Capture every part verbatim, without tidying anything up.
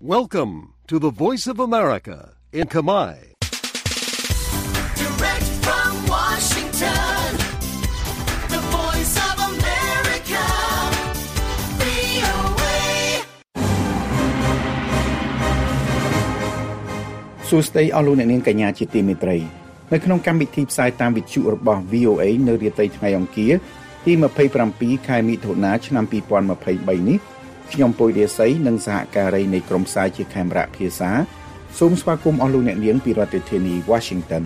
Welcome to the Voice of America in Khmer. Direct from Washington, the Voice of America, វី អូ เอសួស្តីអស់លោកអ្នកនាងកញ្ញាជាទីមេត្រីនៅក្នុងកម្មវិធីផ្សាយតាមវិទ្យុរបស់ វី អូ เอ នៅរាត្រីថ្ងៃអង្គារទីยี่สิบเจ็ดខែមិថុនាឆ្នាំยี่สิบยี่สิบสามនេះខ្ញុំពុយរាសីនិងសហការីនៃក្រុមផ្សាយជាខេមរៈភាសាសូមស្វាគមន៍អស់លោកអ្នកនាងពីរដ្ឋធានី Washington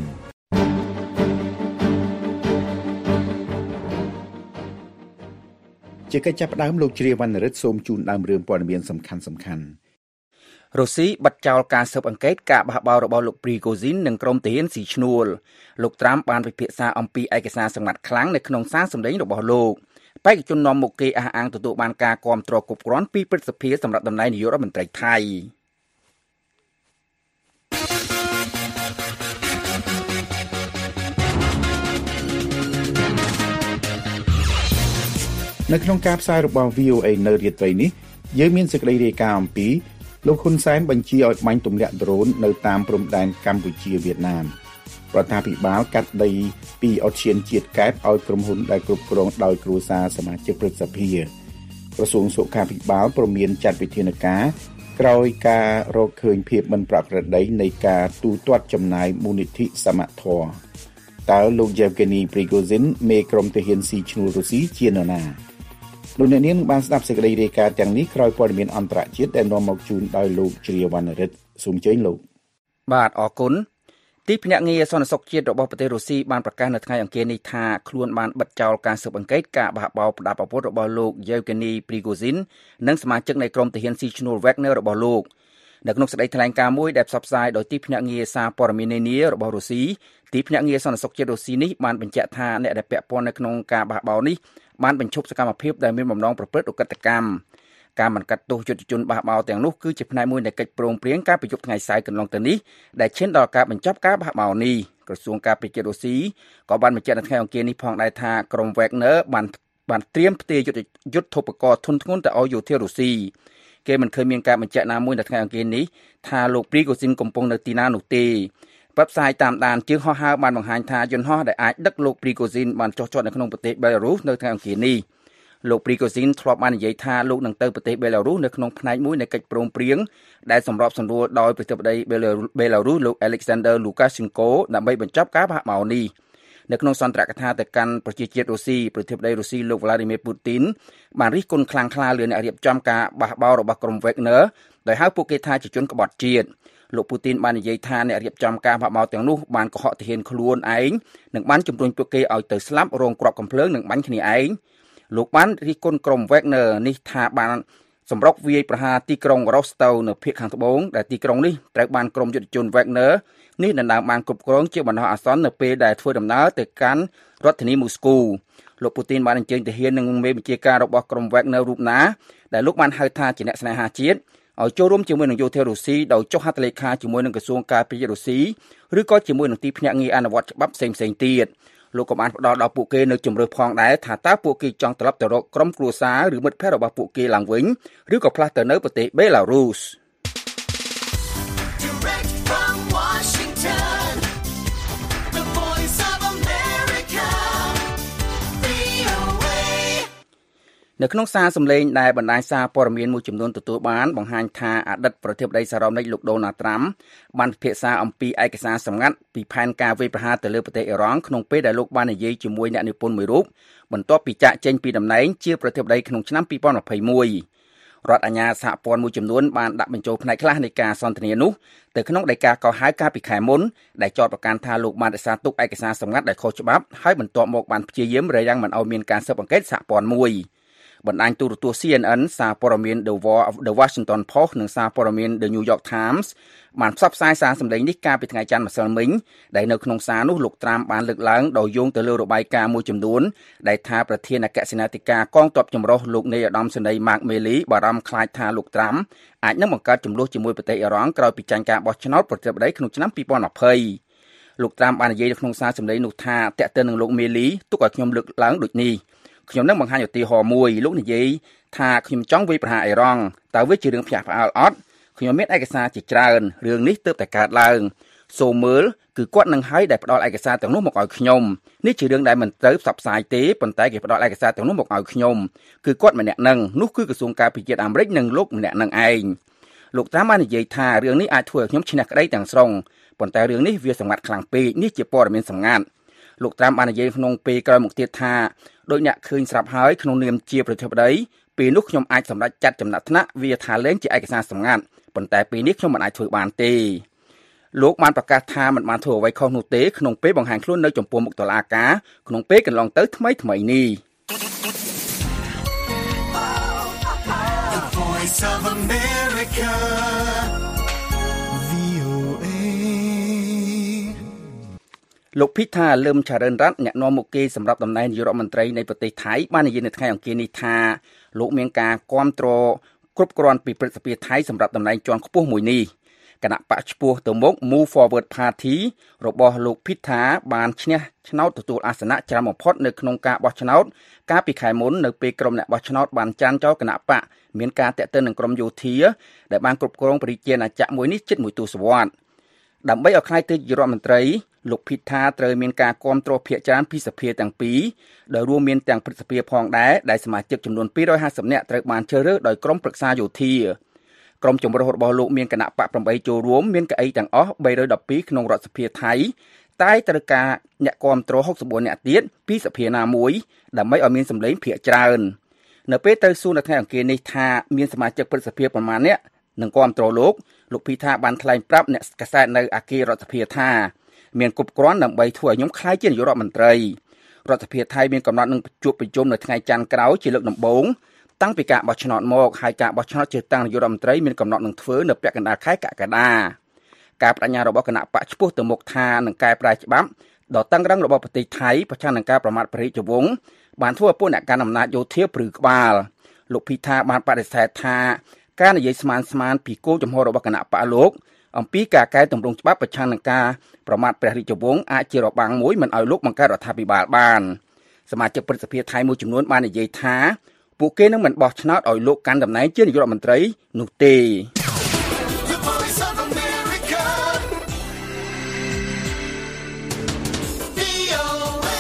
ជាកិច្ចចាប់ផ្ដើមលោកជ្រាវវណ្ណរិទ្ធសូមជូនដើមរឿងព័ត៌មានសំខាន់សំខាន់រុស្ស៊ីបិទចោលការស៊ើបអង្កេតការបះបោររបស់លោក Prigozhin និងក្រុមទាហានស៊ីឈ្នួលលោកត្រាំបានពិភាក្សាអំពីឯកសារសម្ងាត់ខ្លាំងនៅក្នុងសារសម្ដែងរបស់លោកបេក្ខជននាំមុខគេអះអាងទទួលបានការគាំទ្រគ្រប់គ្រាន់ពីព្រឹទ្ធសភាសម្រាប់តំណែងនាយករដ្ឋមន្ត្រីថៃនៅក្នុងការផ្សាយរបស់ វី អូ เอ នៅរាត្រីនេះយើងមានសេចក្តីរាយការណ៍អំពីលោកហ៊ុនសែនបញ្ជាឲ្យបាញ់ទម្លាក់ដ្រូននៅតាមព្រំដែនកម្ពុជាវៀតណាមរដ្ឋាភិបាលកាត់ដីពីឧទ្យានជាតិកែបឲ្យក្រុមហ៊ុនដែលគ្រប់គ្រងដោយគ្រួសារសមាជិកព្រឹទ្ធសភាក្រសួងសុខាភិបាលព្រមានចាត់វិធានការក្រោយការរកឃើញភាពមិនប្រក្រតីនៃការទូទាត់ចំណាយមូលនិធិសមត្ថៈតើលោក Yevgeny Prigozhin មេក្រុមទាហានស៊ីឈ្នួលរុស្ស៊ីជានរណាលោកអ្នកនាងបានស្ដាប់សេចក្តីរាយការណ៍ទាំងនេះក្រោយព័ត៌មានអន្តរជាតិដែលនាំមកជូនដោយលោកជ្រាវវណ្ណរិទ្ធសូមអញ្ជើញលោកបាទអរគុណទីភ្នាក់ងារសន្តិសុខជាតិរបស់ប្រទេសរុស្ស៊ីបានប្រកាសនៅថ្ងៃអង្គារនេះថាខ្លួនបានបិទចោលការស៊ើបអង្កេតការបះបោរប្រដាប់អាវុធរបស់លោក Yevgeny Prigozhin និងសមាជិកនៃក្រុមទាហានស៊ីឈ្នួល Wagner របស់លោកនៅក្នុងសេចក្តីថ្លែងការណ៍មួយដែលផ្សព្វផ្សាយដោយទីភ្នាក់ងារសារព័ត៌មាននានារបស់រុស្ស៊ីទីភ្នាក់ងារសន្តិសុខជាតិរុស្ស៊ីនេះបានបញ្ជាក់ថាអ្នកដែលពាក់ព័ន្ធនៅក្នុងការបះបោរនេះបានបញ្ឈប់សកម្មភាពដែលមានបំណងប្រព្រឹត្តឧក្រិដ្ឋកម្មការមិនកាត់ទោសយុទ្ធជនបះបោរទាំងនោះគឺជាផ្នែកមួយនៃកិច្ចព្រមព្រៀងការប្រយុទ្ធថ្ងៃសៅរ៍កន្លងទៅនេះដែលឈានដល់ការបញ្ចប់ការបះបោរនេះក្រសួងការពារជាតិរុស្ស៊ីក៏បានបញ្ជាក់នៅថ្ងៃអង្គារនេះផងដែរថាក្រុម Wagner បានបានត្រៀមផ្ទេរយុទ្ធយុទ្ធឧបករណ៍ធុនធ្ងន់ទៅឲ្យយោធារុស្ស៊ីគេមិនឃើញមានការបញ្ជាក់ណាមួយនៅថ្ងៃអង្គារនេះថាលោក Prigozhin កំពុងនៅទីណានោះទេផ្សព្វផ្សាយតាមដានជើងហោះហើរបានបង្ហាញថាយន្តហោះដែលអាចដឹកលោក Prigozhin បានចុះចតនៅក្នុងប្រទេស Belarus នៅថ្ងៃអង្គារនេះលោក Prigozhin ធ្លាប់បាននិយាយថាលោកនឹងទៅប្រទេស Belarus នៅក្នុងផ្នែកមួយនៃកិច្ចព្រមព្រៀងដែលសម្របសម្រួលដោយប្រធានាធិបតី Belarus លោក Alexander Lukashenko ដើម្បីបញ្ចប់ការបះបោរនេះនៅក្នុងសន្ទរកថាទៅកាន់ប្រជាជាតិរុស្ស៊ីប្រធានាធិបតីរុស្ស៊ីលោក Vladimir Putin បានរិះគន់ខ្លាំងក្លាលើអ្នករៀបចំការបះបោររបស់ក្រុម Wagner ដោយហៅពួកគេថាជាជនក្បត់ជាតិលោក Putin បាននិយាយថាអ្នករៀបចំការបះបោរទាំងនោះបានកុហកទាហានខ្លួនឯងនិងបានជំរុញពួកគេឲ្យទៅស្លាប់រងគ្រាប់កាំភ្លើងនិងបាញ់គ្នាឯងលោកបានរិះគន់ក្រុម Wagner នេះថាបានសម្រុកវាយប្រហារទីក្រុង Rostov នៅភាគខាងត្បូងដែលទីក្រុងនេះត្រូវបានក្រុមយុទ្ធជន Wagner នេះដណ្ដើមបានគ្រប់គ្រងជាបណ្ដោះអាសន្ននៅពេលដែលធ្វើដំណើរទៅកាន់រដ្ឋធានីមូស្គូលោក Putin បានអញ្ជើញទាហាននិងមេបញ្ជាការរបស់ក្រុម Wagner រូបណាដែលលោកបានហៅថាជាអ្នកស្នេហាជាតិឲ្យចូលរួមជាមួយនឹងយោធារុស្ស៊ីដោយចុះហត្ថលេខាជាមួយនឹងក្រសួងការពាររុស្ស៊ីឬក៏ជាមួយនឹងទីភ្នាក់ងារអនុវត្តច្បាប់ផ្សេងៗទៀតលោកក៏បានផ្ដល់ដល់ពួកគេនៅជំរឿសផងដែរថាតើពួកគេចង់ត្រឡប់ទៅរកក្រុមគ្រួសារឬមិត្តភ័ក្តិរបស់ពួកគេឡើងវិញឬក៏ផ្លាស់ទៅនៅប្រទេស Belarus Direct from Washington, the Voice of America, វី អូ เอនៅក្នុងសារសម្លេងដែលបណ្ដាញសារព័ត៌មានមួយចំនួនទទួលបានបង្ហាញថាអតីតប្រធានាធិបតីសហរដ្ឋអាមេរិកលោក Donald Trump បានពិភាក្សាអំពីឯកសារសម្ងាត់ពីផែនការវាយប្រហារទៅលើប្រទេសអ៊ីរ៉ង់ក្នុងពេលដែលលោកបាននិយាយជាមួយអ្នកនិពន្ធមួយរូបបន្ទាប់ពីចាកចេញពីតំណែងជាប្រធានាធិបតីក្នុងឆ្នាំยี่สิบยี่สิบเอ็ดរដ្ឋអាជ្ញាសហព័ន្ធមួយចំនួនបានដាក់បញ្ចូលផ្នែកខ្លះនៃការសន្ទនានោះទៅក្នុងដីកាកោះហៅការពីខែមុនដែលចោទប្រកាន់ថាលោកបានរក្សាទុកឯកសារសម្ងាត់ដែលខុសច្បាប់ហើយបន្ទាប់មកបានព្យាយាមរារាំងមិនឲ្យមានការស៊ើបអង្កេតសហព័ន្ធមួយបណ្ដាញទូរទស្សន៍ ซี เอ็น เอ็น សារព័ត៌មាន The Washington Post និងសារព័ត៌មាន The New York Times បានផ្សព្វផ្សាយសារសម្លេងនេះកាលពីថ្ងៃច័ន្ទម្សិលមិញដែលនៅក្នុងសារនោះលោកត្រាំបានលើកឡើងដោយយោងទៅលើរបាយការណ៍មួយចំនួនដែលថាប្រធានអគ្គសេនាធិការកងទ័ពចម្រុះលោកនាយឧត្តមសេនីយ៍ Mark Milley បារម្ភខ្លាចថាលោកត្រាំអាចនឹងបង្កើតជម្លោះជាមួយប្រទេសអ៊ីរ៉ង់ក្រោយពីចាញ់ការបោះឆ្នោតប្រធានាធិបតីក្នុងឆ្នាំยี่สิบยี่สิบលោកត្រាំបាននិយាយនៅក្នុងសារសម្លេងនោះថាតាក់ទិននឹងលោក Milley ទុកឲ្យខ្ញុំលើកឡើងដូចនេះខ្ញុំនឹងបង្ហាញឧទាហរណ៍មួយលោកនិយាយថាខ្ញុំចង់វាយប្រហារអ៊ីរ៉ង់តើវាជារឿងភ្ញាក់ផ្អើលអត់ខ្ញុំមានឯកសារជាច្រើនរឿងនេះទើបតែកើតឡើងសូមមើលគឺគាត់នឹងឲ្យដែលផ្ដល់ឯកសារទាំងនោះមកឲ្យខ្ញុំនេះជារឿងដែលមិនត្រូវផ្សព្វផ្សាយទេប៉ុន្តែគេផ្ដល់ឯកសារទាំងនោះមកឲ្យខ្ញុំគឺគាត់ម្នាក់នឹងនោះគឺក្រសួងការពារជាតិអាមេរិកនិងលោកម្នាក់នឹងឯងលោកត្រាំបាននិយាយថារឿងនេះអាចធ្វើឲ្យខ្ញុំឈ្នះក្តីទាំងស្រុងប៉ុន្តែរឿងនេះវាសម្ងាត់ខ្លាំងពេកនេះជាព័ត៌មានសម្ងាត់លោកត្រាំបាននិយាយក្នុងពេលក្រោយមកទៀតថាដោយអ្នកឃើញស្រាប់ហើយក្នុងនាមជាប្រធានាធិបតីពេលនោះខ្ញុំអាចសម្រេចចាត់ចំណាត់ថ្នាក់វាថាលែងជាឯកសារសម្ងាត់ប៉ុន្តែពេលនេះខ្ញុំមិនអាចធ្វើបានទេលោកបានប្រកាសថាមិនបានធ្វើអ្វីខុសនោះទេក្នុងពេលបង្ហាញខ្លួននៅចំពោះមុខតុលាការក្នុងពេលកន្លងទៅថ្មីថ្មីនេះ The Voice of America វី អូ เอលោកភីថាលឹមឆារិនរ៉ាត់អ្នកនាំមុខគេសម្រាប់តំណែងនាយករដ្ឋមន្ត្រីនៃប្រទេសថៃបាននិយាយនៅថ្ងៃអង្គារនេះថាលោកមានការគាំទ្រគ្រប់គ្រាន់ពីព្រឹទ្ធសភាថៃសម្រាប់តំណែងជាន់ខ្ពស់មួយនេះគណៈបកឈ្មោះទៅមុខ Move Forward Party របស់លោកភីថាបានឈ្នះឆ្នោតទទួលអាសនៈច្រើនបំផុតនៅក្នុងការបោះឆ្នោតកាលពីខែមុននៅពេលក្រុមអ្នកបោះឆ្នោតបានចាញ់ចោលគណៈបកមានការតាក់ទងនឹងក្រុមយោធាដែលបានគ្រប់គ្រងប្រជាណាចក្រមួយនេះជិតមួយទសវត្សរ៍ដើម្បីឲ្យក្លាយទៅជារដ្ឋមន្ត្រីលោកភីថាត្រូវមានការគាំទ្រភាគច្រើនពីសភាទាំងពីរដោយរួមមានទាំងព្រឹទ្ធសភាផងដែរដែលសមាជិកចំនួនពីររយហាសិបនាក់ត្រូវបានជ្រើសរើសដោយក្រុមប្រឹក្សាយោធាក្រុមជំរុះរបស់លោកមានគណៈបកប្រាំបីចូលរួមមានកៅអីទាំងអស់បីរយដប់ពីរក្នុងរដ្ឋសភាថៃតែត្រូវការអ្នកគាំទ្រហុកសិបបួននាក់ទៀតពីសភាណាមួយដើម្បីឲ្យមានសម្លេងភាគច្រើននៅពេលទៅសួរនៅថ្ងៃអង្គារនេះថាមានសមាជិកព្រឹទ្ធសភាប្រមាណអ្នកនឹងគាំទ្រលោកលោកភីថាបានថ្លែងប្រាប់អ្នកកាសែតនៅអគាររដ្ឋសភាថាមានគ្រប់គ្រាន់ដើម្បីធ្វើឲ្យខ្ញុំក្លាយជានាយករដ្ឋមន្ត្រីរដ្ឋសភាថៃមានកំណត់នឹងជួបប្រជុំនៅថ្ងៃច័ន្ទក្រោយជាលើកដំបូងតាំងពីការបោះឆ្នោតមកហើយការបោះឆ្នោតជ្រើសតាំងនាយករដ្ឋមន្ត្រីមានកំណត់នឹងធ្វើនៅពាក់កណ្ដាលខែកក្កដាការបដិញ្ញារបស់គណៈបកឈ្មោះទៅមុខថានឹងកែប្រែច្បាប់ដ៏តឹងរ៉ឹងរបស់ប្រទេសថៃប្រឆាំងនឹងការប្រមាថព្រះរាជវង្សបានធ្វើឲ្យពួកអ្នកកាន់អំណាចយោធាព្រឺក្បាលលោកភីថាបានបដិសេធថាការនិយាយស្មានស្មានពីគោលចំហរបស់គណៈបកលោកអំពីការកែតម្រង់ច្បាប់ប្រឆាំងនឹងការប្រមាថព្រះរាជវង្សអាចជារបាំងមួយមិនឲ្យលោកបង្កើតរដ្ឋាភិបាលបានសមាជិកព្រឹទ្ធសភាថៃមួយចំនួនបាននិយាយថាពួកគេនឹងមិនបោះឆ្នោតឲ្យលោកកាន់តំណែងជានាយករដ្ឋមន្ត្រីនោះទេ The Voice of America វី អូ เอ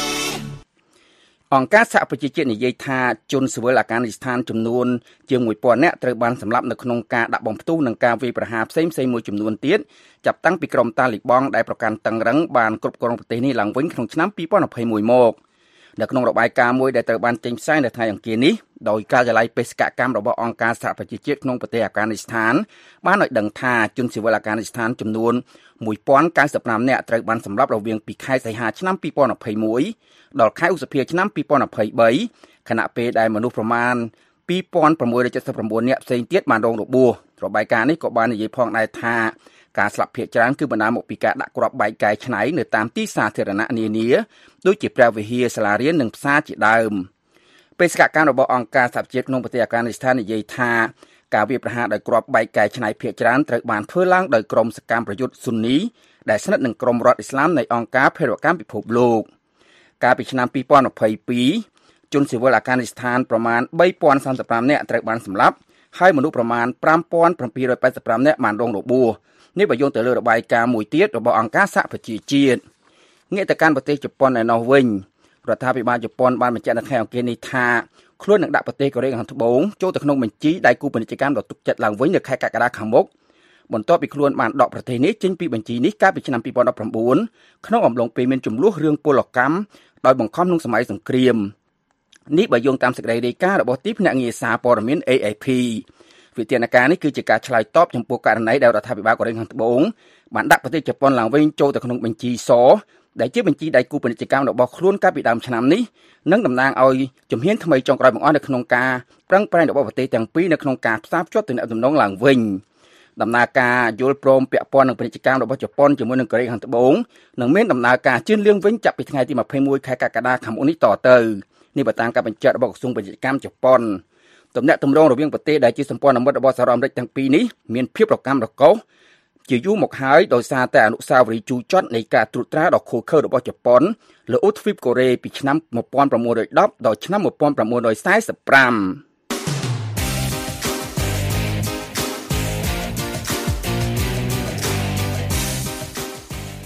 អង្គការសហប្រជាជាតិនិយាយថាជនស៊ីវិលអាហ្គានីស្ថានចំនួនជាងមួយពាន់នាក់ត្រូវបានសម្លាប់នៅក្នុងការដាក់បំផ្ទុះនិងការវាយប្រហារផ្សេងៗមួយចំនួនទៀតចាប់តាំងពីក្រុមតាលីបង់ដែលប្រកាន់តឹងរ៉ឹងបានគ្រប់គ្រងប្រទេសនេះឡើងវិញក្នុងឆ្នាំពីរពាន់ยี่สิบเอ็ดមកនៅក្នុងរបាយការណ៍មួយដែលត្រូវបានចេញផ្សាយនៅថ្ងៃអង្គារនេះដោយការិយាល័យបេសកកម្មរបស់អង្គការសហប្រជាជាតិក្នុងប្រទេសអាហ្គានីស្ថានបានឲ្យដឹងថាជនស៊ីវិលអាហ្គានីស្ថានចំនួនមួយពាន់เก้าสิบห้าនាក់ត្រូវបានសម្លាប់រវាងពីខែសីហាឆ្នាំពីរពាន់ยี่สิบเอ็ดដល់ខែឧសភាឆ្នាំពីរពាន់ยี่สิบสามខណៈពេលដែលមនុស្សប្រមាណពីរពាន់หกร้อยเจ็ดสิบเก้าនាក់ផ្សេងទៀតបានរងរបួសរបាយការណ៍នេះក៏បាននិយាយផងដែរថាការស្លាប់ភាគច្រើនគឺបណ្ដាលមកពីការដាក់គ្រាប់បែកកែច្នៃនៅតាមទីសាធារណៈនានាដូចជាព្រះវិហារសាលារៀននិងផ្សារជាដើមបេសកកម្មរបស់អង្គការសហប្រជាជាតិក្នុងប្រទេសអាហ្គានីស្ថាននិយាយថាការវាយប្រហារដោយគ្រាប់បែកកែច្នៃភាគច្រើនត្រូវបានធ្វើឡើងដោយក្រុមសកម្មប្រយុទ្ធស៊ុននីដែលស្និទ្ធនឹងក្រុមរដ្ឋអ៊ីស្លាមនៃអង្គការភេរវកម្មពិភពលោកកាលពីឆ្នាំពីរពាន់ยี่สิบสองជនស៊ីវិលអាហ្គានីស្ថានប្រមាណ三ពាន់សាមសិបห้าនាក់ត្រូវបានសម្លាប់ហើយមនុស្សប្រមាណห้าពាន់เจ็ดร้อยแปดสิบห้าនាក់បានរងរបួសនេះបើយោងទៅលើរបាយការណ៍មួយទៀតរបស់អង្គការសហប្រជាជាតិងាកទៅកាន់ប្រទេសជប៉ុនឯណោះវិញរដ្ឋាភិបាលជប៉ុនបានបញ្ជាក់នៅថ្ងៃអង្គារនេះថាខ្លួននឹងដាក់ប្រទេសកូរ៉េខាងត្បូងចូលទៅក្នុងបញ្ជីដៃគូពាណិជ្ជកម្មដ៏ទុកចិត្តឡើងវិញនៅខែកក្កដាខាងមុខបន្ទាប់ពីខ្លួនបានដកប្រទេសនេះចេញពីបញ្ជីនេះកាលពីឆ្នាំពីរពាន់ដប់ប្រាំបួនក្នុងអំឡុងពេលមានចំនួនរឿងពលកម្មដោយបង្ខំក្នុងសម័យសង្គ្រាមនេះបើយោងតាមសេចក្តីរាយការណ៍របស់ទីភ្នាក់ងារសារព័ត៌មាន เอ เอฟ พี វិធានការនេះគឺជាការឆ្លើយតបចំពោះករណីដែលរដ្ឋាភិបាលកូរ៉េខាងត្បូងបានដាក់ប្រទេសជប៉ុនឡើងវិញចូលទៅក្នុងបញ្ជីសដែលជាបញ្ជីដៃគូពាណិជ្ជកម្មរបស់ខ្លួនកាលពីដើមឆ្នាំនេះនិងតំណាងឲ្យជំហានថ្មីចុងក្រោយបង្អស់នៅក្នុងការប្រឹងប្រែងរបស់ប្រទេសទាំងពីរនៅក្នុងការផ្សារភ្ជាប់ទំនាក់ទំនងឡើងវិញដំណើរការយល់ព្រមពាក់ព័ន្ធនឹងពាណិជ្ជកម្មរបស់ជប៉ុនជាមួយនឹងកូរ៉េខាងត្បូងនឹងមានដំណើរការជឿនលឿនវិញចាប់ពីថ្ងៃទីยี่สิบเอ็ดខែកក្កដាខាងមុខនេះតទៅនេះបើតាមការបញ្ជាក់របស់ក្រសួងពាណិជ្ជកម្មជប៉ុនទំនាក់ទំនងរវាងប្រទេសដែលជាសម្ព័ន្ធមិត្តរបស់សហរដ្ឋអាមេរិកទាំងពីរនេះមានភាពរកាំរកូសជាយូរមកហើយដោយសារតែអនុស្សាវរីយ៍ជូរចត់នៃការត្រួតត្រាដ៏ឃោរឃៅរបស់ជប៉ុនលើអូទ្វីបកូរ៉េពីឆ្នាំnineteen tenដល់ឆ្នាំnineteen forty-five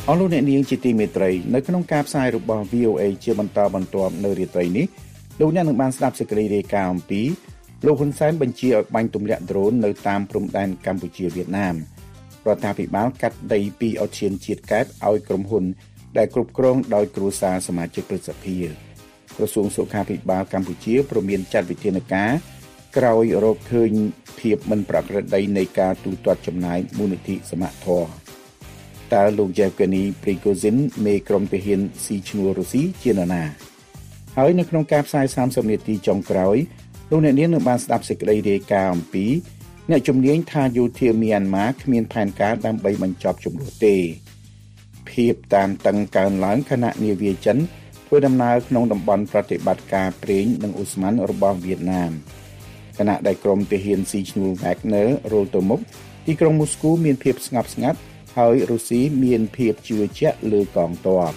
អស់លោកអ្នកនាងជាទីមេត្រីនៅក្នុងការផ្សាយរបស់ វី អូ អេ ជាបន្តបន្ទាប់នៅរាត្រីនេះលោកអ្នកនឹងបានស្ដាប់សេចក្តីរាយការណ៍អំពីលោកហ៊ុនសែនបញ្ជាឲ្យបាញ់ទម្លាក់ដ្រូននៅតាមព្រំដែនកម្ពុជាវៀតណាមរដ្ឋាភិបាលកាត់ដីពីឧទ្យានជាតិកែបឲ្យក្រុមហ៊ុនដែលគ្រប់គ្រងដោយគ្រួសារសមាជិកព្រឹទ្ធសភាក្រសួងសុខាភិបាលកម្ពុជាព្រមានចាត់វិធានការក្រោយរកឃើញភាពមិនប្រក្រតីនៃការទូទាត់ចំណាយមូលនិធិសមត្ថៈតើលោកយេវហ្គនីព្រីកូស៊ីនមេក្រុមទាហានស៊ីឈ្នួលរុស្ស៊ីជានរណាហើយនៅក្នុងការផ្សាយសាមសិបនាទីចុងក្រោយលោកអ្នកនាងនឹងបានស្ដាប់សេចក្តីរាយការណ៍អំពីអ្នកជំនាញថាយោធាមីយ៉ាន់ម៉ាគ្មានផែនការដើម្បីបញ្ចប់ជម្លោះទេភាពតានតឹងកើនឡើងខណៈនាវាចិនធ្វើដំណើរក្នុងតំបន់ប្រតិបត្តិការប្រេងនិងអូស្មန်របស់វៀតណាមខណៈដែលក្រុមទាហានស៊ីឈ្នួល Wagner រលទៅមុខទីក្រុងមូស្គូមានភាពស្ងប់ស្ងាត់ហើយរុស្ស៊ីមានភាពជឿជាក់លើកងទ័ព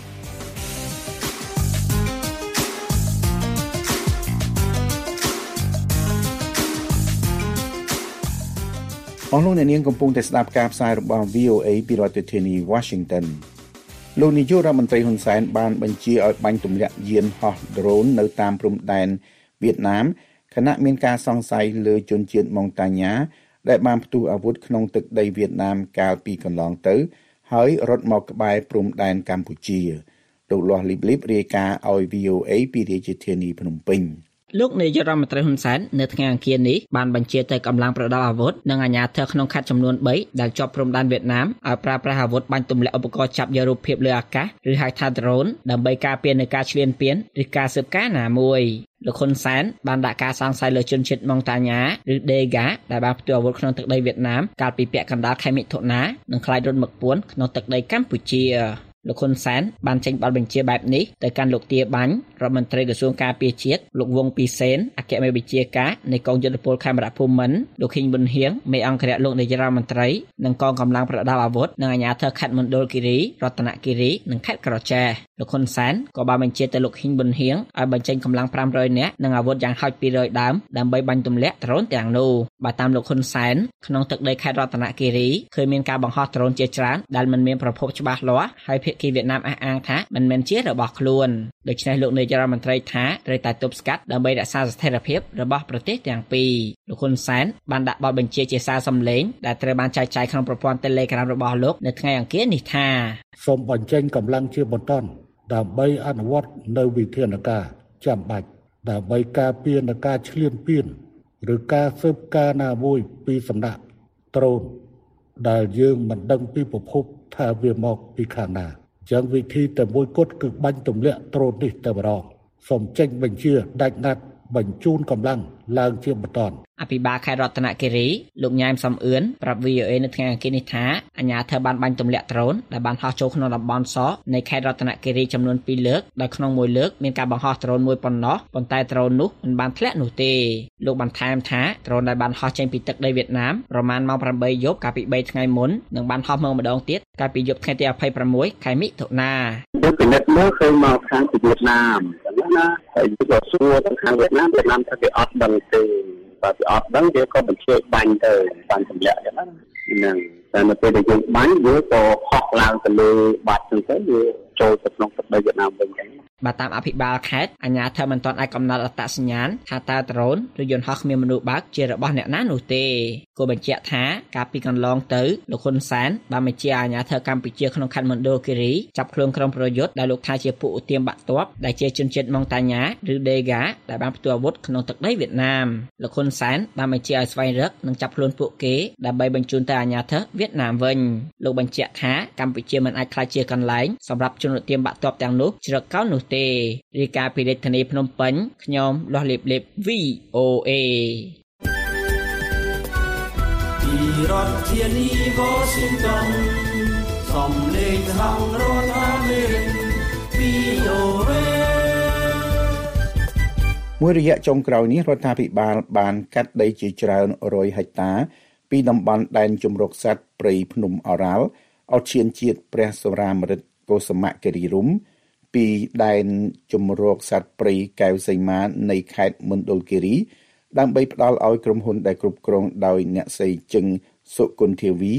អស់លោកអ្នកនាងកំពុងតែស្ដាប់ការផ្សាយរបស់ វី អូ អេ ពីរដ្ឋធានី Washington លោកនាយករដ្ឋមន្ត្រីហ៊ុនសែនបានបញ្ជាឲ្យបាញ់ទម្លាក់យានហោះដ្រូននៅតាមព្រំដែនវៀតណាមខណៈមានការសង្ស័យលើជនជាតិម៉ុងតាញ៉ាដែលបានផ្ទុះអាវុធក្នុងទឹកដីវៀតណាមកាលពីកន្លងទៅហើយរត់មកក្បែរព្រំដែនកម្ពុជាលោកលាស់លីបលីបរាយការណ៍ឲ្យ វី អូ អេ ពីរាជធានីភ្នំពេញលោកនាយករដ្ឋមន្ត្រីហ៊ុនសែននៅថ្ងៃអង្គារនេះបានបញ្ជាទៅកម្លាំងប្រដាប់អាវុធនិងអាជ្ញាធរក្នុងខេត្តចំនួនបីដែលជាប់ព្រំដែនវៀតណាមឲ្យប្រើប្រាស់អាវុធបាញ់ទម្លាក់ឧបករណ៍ចាប់យករូបភាពលើអាកាសឬហៅថា drone ដើម្បីការពារនៅការឈ្លានពានឬការស៊ើបការណ៍ណាមួយលោកហ៊ុនសែនបានដាក់ការសង្ស័យលើជនជាតិម៉ុងតាញ៉ាឬដេហ្គាដែលបានផ្ទុះអាវុធក្នុងទឹកដីវៀតណាមកាលពីពាក់កណ្ដាលខែមិថុនានិងខ្លាចរត់មកពួនក្នុងទឹកដីកម្ពុជាលោកហ៊ុនសែនបានចេញបទបញ្ជាបែបនេះទៅកាន់លោកទាបាញ់រដ្ឋមន្ត្រីក្រសួងការពារជាតិលោកវងពីសេនអគ្គមេបញ្ជាការនៃកងយុទ្ធពលខេមរៈភូមិន្ទលោកហ៊ីងប៊ុនហៀងមេអង្គរៈលោកនាយរដ្ឋមន្ត្រីនិងកងកម្លាំងប្រដាប់អាវុធនិងអាជ្ញាធរខេត្តមណ្ឌលគិរីរតនគិរីនិងខេត្តក្រចេះលោកហ៊ុនសែនក៏បានបញ្ជាទៅលោកហ៊ីងប៊ុនហៀងឲ្យបញ្ចេញកម្លាំងប្រាំរយនាក់និងអាវុធយ៉ាងហោចពីររយដើមដើម្បីបាញ់ទម្លាក់ដ្រូនទាំងនោះបើតាមលោកហ៊ុនសែនក្នុងទឹកដីខេត្តរតនគិរីឃើញមានការបង្ហោះដ្រូនជាច្រើនដែលមិនមានប្រភពច្បាស់លាស់ហើយភាគីវៀតណាមអះអាងថាមិនមែនជារបស់ខ្លួនដូច្នេះលោកនាយករដ្ឋមន្ត្រីថាត្រូវតែទប់ស្កាត់ដើម្បីរក្សាស្ថិរភាពរបស់ប្រទេសទាំងពីរលោកហ៊ុនសែនបានដាក់បទបញ្ជាជាសារសំឡេងដែលត្រូវបានចែកចាយក្នុងប្រព័ន្ធ Telegram របស់លោកនៅថ្ងៃអង្គារនេះថាសូមបញ្ចេញកម្លាំងជាបន្តដើម្បីអនុវត្តនៅវិធានការចាំបាច់ដើម្បីការពារនឹងការឈ្លានពានឬការស៊ើបការណ៍ណាមួយពីសំណាក់ដ្រូនដែលយើងមិនដឹងពីប្រភពថាវាមកពីខាងណាចឹងវិធីតែមួយគត់គឺបាញ់ទម្លាក់ដ្រូននេះតែម្ដងសូមចេញបញ្ជាដាច់ណាត់បញ្ជូនកម្លាំងឡើងជាបន្តអភិបាលខេត្តរតនគិរីលោកញ៉ែមសំអឿនប្រាប់ វី អូ អេ នៅថ្ងៃអង្គារនេះថាអាជ្ញាធរបានបាញ់ទម្លាក់ដ្រូនដែលបានហោះចូលក្នុងតំបន់សនៃខេត្តរតនគិរីចំនួនពីរលើកដោយក្នុងមួយលើកមានការបង្ហោះដ្រូនមួយប៉ុណ្ណោះប៉ុន្តែដ្រូននោះមិនបានធ្លាក់នោះទេលោកបន្ថែមថាដ្រូនដែលបានហោះចេញពីទឹកដីវៀតណាមប្រមាណម៉ោងប្រាំបីយប់កាលពីបីថ្ងៃមុននិងបានហោះមកម្ដងទៀតកាលពីយប់ថ្ងៃទីยี่สิบหกខែមិថុនាយើងពិនិត្យមើលឃើញមកខាងពីវៀតណាមចឹងណាហើយយើងក៏សួរទៅខាងវៀតណាមវៀតណាមថាគេអត់ដឹងទេបើគេអត់ដឹងគេក៏បញ្ជាបាញ់ទៅបាញ់ទម្លាក់ចឹងណាហ្នឹងតែនៅពេលដែលយើងបាញ់យើងក៏ហោះឡើងទៅលើបាត់ហ្នឹងទៅវាចូលទៅក្នុងទឹកដីវៀតណាមវិញចឹងបាទតាមអភិបាលខេត្តអាជ្ញាធរមិនទាន់អាចកំណត់អត្តសញ្ញាណថាតើដ្រូនឬយន្តហោះគ្មានមនុស្សបើកជារបស់អ្នកណានោះទេគូបញ្ជាក់ថាកាលពីកន្លងទៅលោកហ៊ុនសែនបានបញ្ជាអាជ្ញាធរកម្ពុជាក្នុងខេត្តមណ្ឌលគិរីចាប់ខ្លួនក្រុមប្រយុទ្ធដែលលោកថាជាពួកឧទាមបាក់ទ័ពដែលជាជនជាតិម៉ុងតាញ៉ាឬដេហ្គាដែលបានផ្ទុះអាវុធក្នុងទឹកដីវៀតណាមលោកហ៊ុនសែនបានបញ្ជាឲ្យស្វែងរកនិងចាប់ខ្លួនពួកគេដើម្បីបញ្ជូនទៅអាជ្ញាធរវៀតណាមវិញលោកបញ្ជាក់ថាកម្ពុជាមិនអាចក្លាយជាកន្លែងសម្រាប់ជនឧទាមបាក់ទ័ពទាំងនោះជ្រកកោននោះទេរាយការណ៍ពីរាជធានីភ្នំពេញខ្ញុំលាស់លៀបលៀប វី អូ អេពីរដ្ឋធានី Washington សំឡេងខាងរដ្ឋអាមេរិក វី អូ អេមួយរយៈចុងក្រោយនេះរដ្ឋាភិបាលបានកាត់ដីជាច្រើនរយហិកតាពីតំបន់ដែនជម្រកសត្វព្រៃភ្នំអរ៉ាល់ឧទ្យានជាតិព្រះសុរាម្រិតកុសុមគិរីរម្យពីដែនជំរកសត្វព្រៃកែវសីមានៃខេត្តមណ្ឌលគិរីដើម្បីផ្ដល់ឲ្យក្រុមហ៊ុនដែលគ្រប់គ្រងដោយអ្នកស្រីជឹងសុគន្ធាវី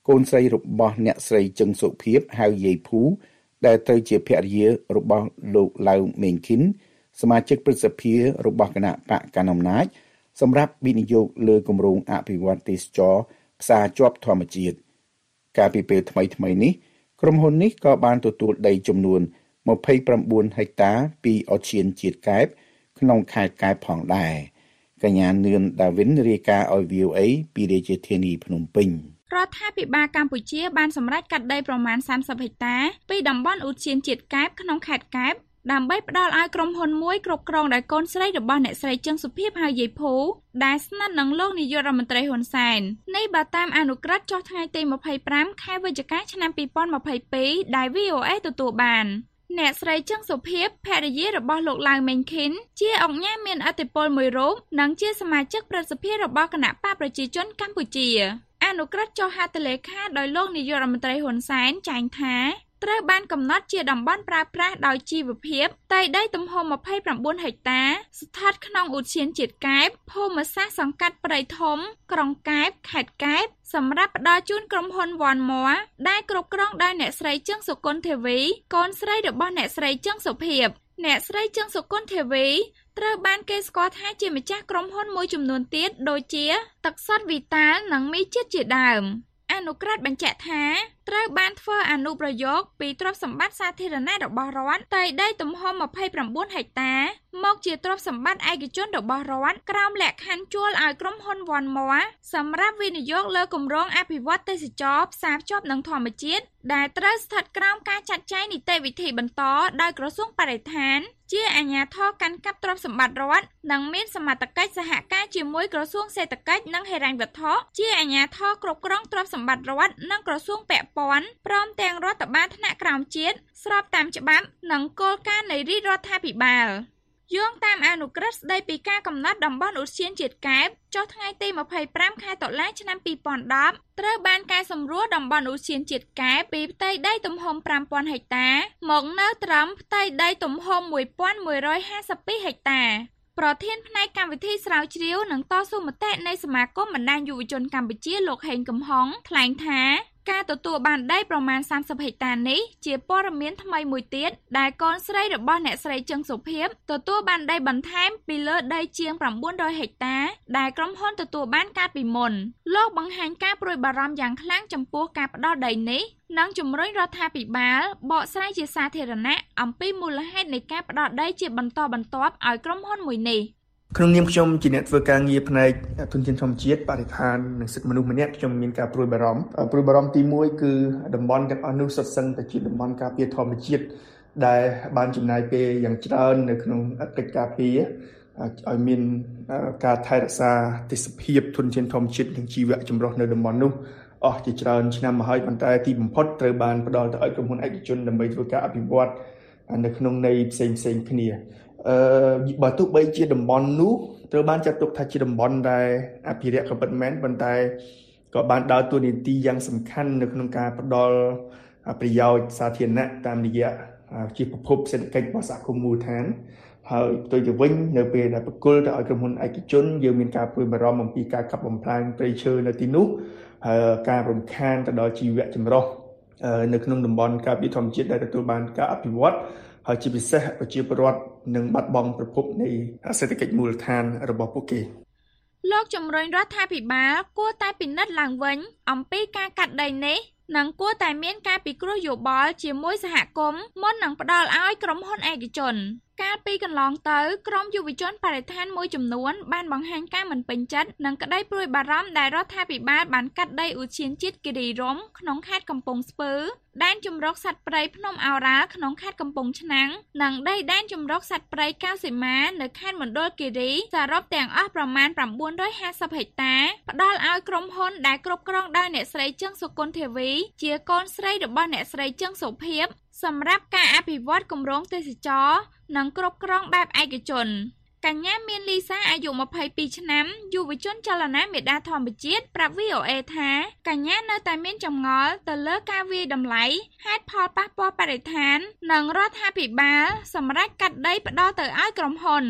កូនស្រីរបស់អ្នកស្រីជឹងសុភីបហៅយាយភូដែលត្រូវជាភរិយារបស់លោកឡៅមេងឃីនសមាជិកព្រឹទ្ធសភារបស់គណៈបកកណ្ដាលអំណាចសម្រាប់វិនិយោគលើគម្រោងអភិវឌ្ឍទេសចរផ្សារជាប់ធម្មជាតិកាលពីពេលថ្មីៗនេះក្រុមហ៊ុននេះក៏បានទទួលដីចំនួនម្ភៃប្រាំបួនហិកតាពីឧទ្យានជាតិកែបក្នុងខេត្តកែបផងដែរកញ្ញានឿនដាវិនរាយការណ៍ឲ្យ វី អូ អេ ពីរាជធានីភ្នំពេញរដ្ឋាភិបាលកម្ពុជាបានសម្រេចកាត់ដីប្រមាណសាមសិបហិកតាពីតំបន់ឧទ្យានជាតិកែបក្នុងខេត្តកែបដើម្បីផ្ដល់ឲ្យក្រុមហ៊ុនមួយគ្រប់គ្រងដោយកូនស្រីរបស់អ្នកស្រីជឹងសុភីបហៅយាយភូដែលស្និទ្ធនឹងលោកនាយករដ្ឋមន្ត្រីហ៊ុនសែននេះបើតាមអនុក្រឹត្យចុះថ្ងៃទីម្ភៃប្រាំខែវិច្ឆិកាឆ្នាំពីរពាន់ម្ភៃពីរដែល វី អូ អេ ទទួលបានអ្នកស្រីជឹងសុភីបភរិយារបស់លោកឡៅមេងឃីនជាអង្គការមានឥទ្ធិពលមួយរូបនិងជាសមាជិកព្រឹទ្ធសភារបស់គណៈបកប្រជាជនកម្ពុជាអនុក្រឹត្យចុះហត្ថលេខាដោយលោកនាយករដ្ឋមន្ត្រីហ៊ុនសែនចែងថាត្រូវបានកំណត់ជាតំបន់ប្រើប្រាស់ដោយជីវភាពផ្ទៃដីទំហំម្ភៃប្រាំបួនហិកតាស្ថិតក្នុងឧទ្យានជាតិកែបភូមិសាស្ត្រសង្កាត់ព្រៃធំក្រុងកែបខេត្តកែបសម្រាប់ផ្ដល់ជូនក្រុមហ៊ុនវ៉ាន់ម៉័រដែលគ្រប់គ្រងដោយអ្នកស្រីជឹងសុគន្ធធាវីកូនស្រីរបស់អ្នកស្រីជឹងសុភីបអ្នកស្រីជឹងសុគន្ធធាវីត្រូវបានគេស្គាល់ថាជាម្ចាស់ក្រុមហ៊ុនមួយចំនួនទៀតដូចជាទឹកសុទ្ធវីតាលនិងមីជាតិជាដើមអនុក្រឹត្យបញ្ជាក់ថាត្រូវបានធ្វើអនុប្រយោគពីទ្រព្យសម្បត្តិសាធារណៈរបស់រដ្ឋផ្ទៃដីទំហំម្ភៃប្រាំបួនហិកតាមកជាទ្រព្យសម្បត្តិឯកជនរបស់រដ្ឋក្រោមលក្ខខណ្ឌជួលឲ្យក្រុមហ៊ុនវ៉ាន់ម៉័រសម្រាប់វិនិយោគលើគម្រោងអភិវឌ្ឍទេសចរផ្សារភ្ជាប់នឹងធម្មជាតិដែលត្រូវស្ថិតក្រោមការចាត់ចែងនីតិវិធីបន្តដោយក្រសួងបរិស្ថានជាអាជ្ញាធរកាន់កាប់ទ្រព្យសម្បត្តិរដ្ឋនិងមានសមត្ថកិច្ចសហការជាមួយក្រសួងសេដ្ឋកិច្ចនិងហិរញ្ញវត្ថុជាអាជ្ញាធរគ្រប់គ្រងទ្រព្យសម្បត្តិរដ្ឋនិងក្រសួងពាក់ព័ន្ធព្រមទាំងរដ្ឋបាលថ្នាក់ក្រោមជាតិស្របតាមច្បាប់និងគោលការណ៍នៃរាជរដ្ឋាភិបាលយោងតាមអនុក្រឹត្យស្តីពីការកំណត់តំបន់ឧទ្យានជាតិកែបចុះថ្ងៃទីម្ភៃប្រាំខែតុលាឆ្នាំពីរពាន់ដប់ត្រូវបានកែសម្រួលតំបន់ឧទ្យានជាតិកែបពីផ្ទៃដីទំហំប្រាំពាន់ហិកតាមកនៅត្រឹមផ្ទៃដីទំហំមួយពាន់មួយរយហាសិបពីរហិកតាប្រធានផ្នែកកម្មវិធីស្រាវជ្រាវនិងតស៊ូមតិនៃសមាគមបណ្ដាញយុវជនកម្ពុជាលោកហេងកំហុងថ្លែងថាការទទួលបានដីប្រមាណសាមសិបហិកតានេះជាព័ត៌មានថ្មីមួយទៀតដែលកូនស្រីរបស់អ្នកស្រីជឹងសុភីបទទួលបានដីបន្ថែមពីលើដីជាងប្រាំបួនរយហិកតាដែលក្រុមហ៊ុនទទួលបានកាលពីមុនលោកបង្ហាញការព្រួយបារម្ភយ៉ាងខ្លាំងចំពោះការផ្ដល់ដីនេះនិងជំរុញរដ្ឋាភិបាលបកស្រាយជាសាធារណៈអំពីមូលហេតុនៃការផ្ដល់ដីជាបន្តបន្ទាប់ឲ្យក្រុមហ៊ុនមួយនេះក្នុងនាមខ្ញុំជាអ្នកធ្វើការងារផ្នែកធនធានធម្មជាតិបរិស្ថាននិងសិទ្ធិមនុស្សម្នាក់ខ្ញុំមានការព្រួយបារម្ភព្រួយបារម្ភទីមួយគឺតំបន់ទាំងអស់នោះសុទ្ធសឹងតែជាតំបន់ការពារធម្មជាតិដែលបានចំណាយពេលយ៉ាងច្រើននៅក្នុងកិច្ចការពារឲ្យមានការថែរក្សាទេសភាពធនធានធម្មជាតិនិងជីវៈចម្រុះនៅតំបន់នោះអស់ជាច្រើនឆ្នាំមកហើយប៉ុន្តែទីបំផុតត្រូវបានផ្ដល់ទៅឲ្យក្រុមហ៊ុនឯកជនដើម្បីធ្វើការអភិវឌ្ឍនៅក្នុងន័យផ្សេងផ្សេងគ្នាអឺបើទោះបីជាតំបន់នោះត្រូវបានចាត់ទុកថាជាតំបន់ដែលអភិរក្សក៏ពិតមែនប៉ុន្តែក៏បានដើរតួនាទីយ៉ាងសំខាន់នៅក្នុងការផ្ដល់ប្រយោជន៍សាធារណៈតាមរយៈជាប្រភពសេដ្ឋកិច្ចរបស់សហគមន៍មូលដ្ឋានហើយផ្ទុយទៅវិញនៅពេលដែលប្រគល់ទៅឲ្យក្រុមហ៊ុនឯកជនយើងមានការព្រួយបារម្ភអំពីការកាប់បំផ្លាញព្រៃឈើនៅទីនោះហើយការរំខានទៅដល់ជីវៈចម្រុះនៅក្នុងតំបន់ការពារធម្មជាតិដែលទទួលបានការអភិវឌ្ឍហើយជាពិសេសប្រជាពលរដ្ឋនឹងបាត់បង់ប្រភពនៃសេដ្ឋកិច្ចមូលដ្ឋានរបស់ពួកគេលោកជំរុញរដ្ឋាភិបាលគួរតែពិនិត្យឡើងវិញអំពីការកាត់ដីនេះនិងគួរតែមានការពិគ្រោះយោបល់ជាមួយសហគមន៍មុននឹងផ្ដល់ឲ្យក្រុមហ៊ុនឯកជនកាលពីកន្លងទៅក្រុមយុវជនបរិស្ថានមួយចំនួនបានបង្ហាញការមិនពេញចិត្តនិងក្តីព្រួយបារម្ភដែលរដ្ឋាភិបាលបានកាត់ដីឧទ្យានជាតិគិរីរម្យក្នុងខេត្តកំពង់ស្ពឺដែនជម្រកសត្វព្រៃភ្នំឱរ៉ាល់ក្នុងខេត្តកំពង់ឆ្នាំងនិងដីដែនជម្រកសត្វព្រៃកៅសីមានៅខេត្តមណ្ឌលគិរីសរុបទាំងអស់ប្រមាណប្រាំបួនរយហាសិបហិកតាផ្ដល់ឲ្យក្រុមហ៊ុនដែលគ្រប់គ្រងដោយអ្នកស្រីជឹងសុគន្ធធាវីជាកូនស្រីរបស់អ្នកស្រីជឹងសុភីបសម្រាប់ការអភិវឌ្ឍគម្រោងទេសចរនិងគ្រប់គ្រងបែបឯកជនកញ្ញាមានលីសាអាយុម្ភៃពីរឆ្នាំយុវជនចលនាមេដាធម្មជាតិប្រាប់ វី អូ អេ ថាកញ្ញានៅតែមានចម្ងល់ទៅលើការវាយតម្លៃហេតុផលប៉ះពាល់បរិស្ថាននិងរដ្ឋាភិបាលសម្រាប់កាត់ដីផ្ដល់ទៅឲ្យក្រុមហ៊ុន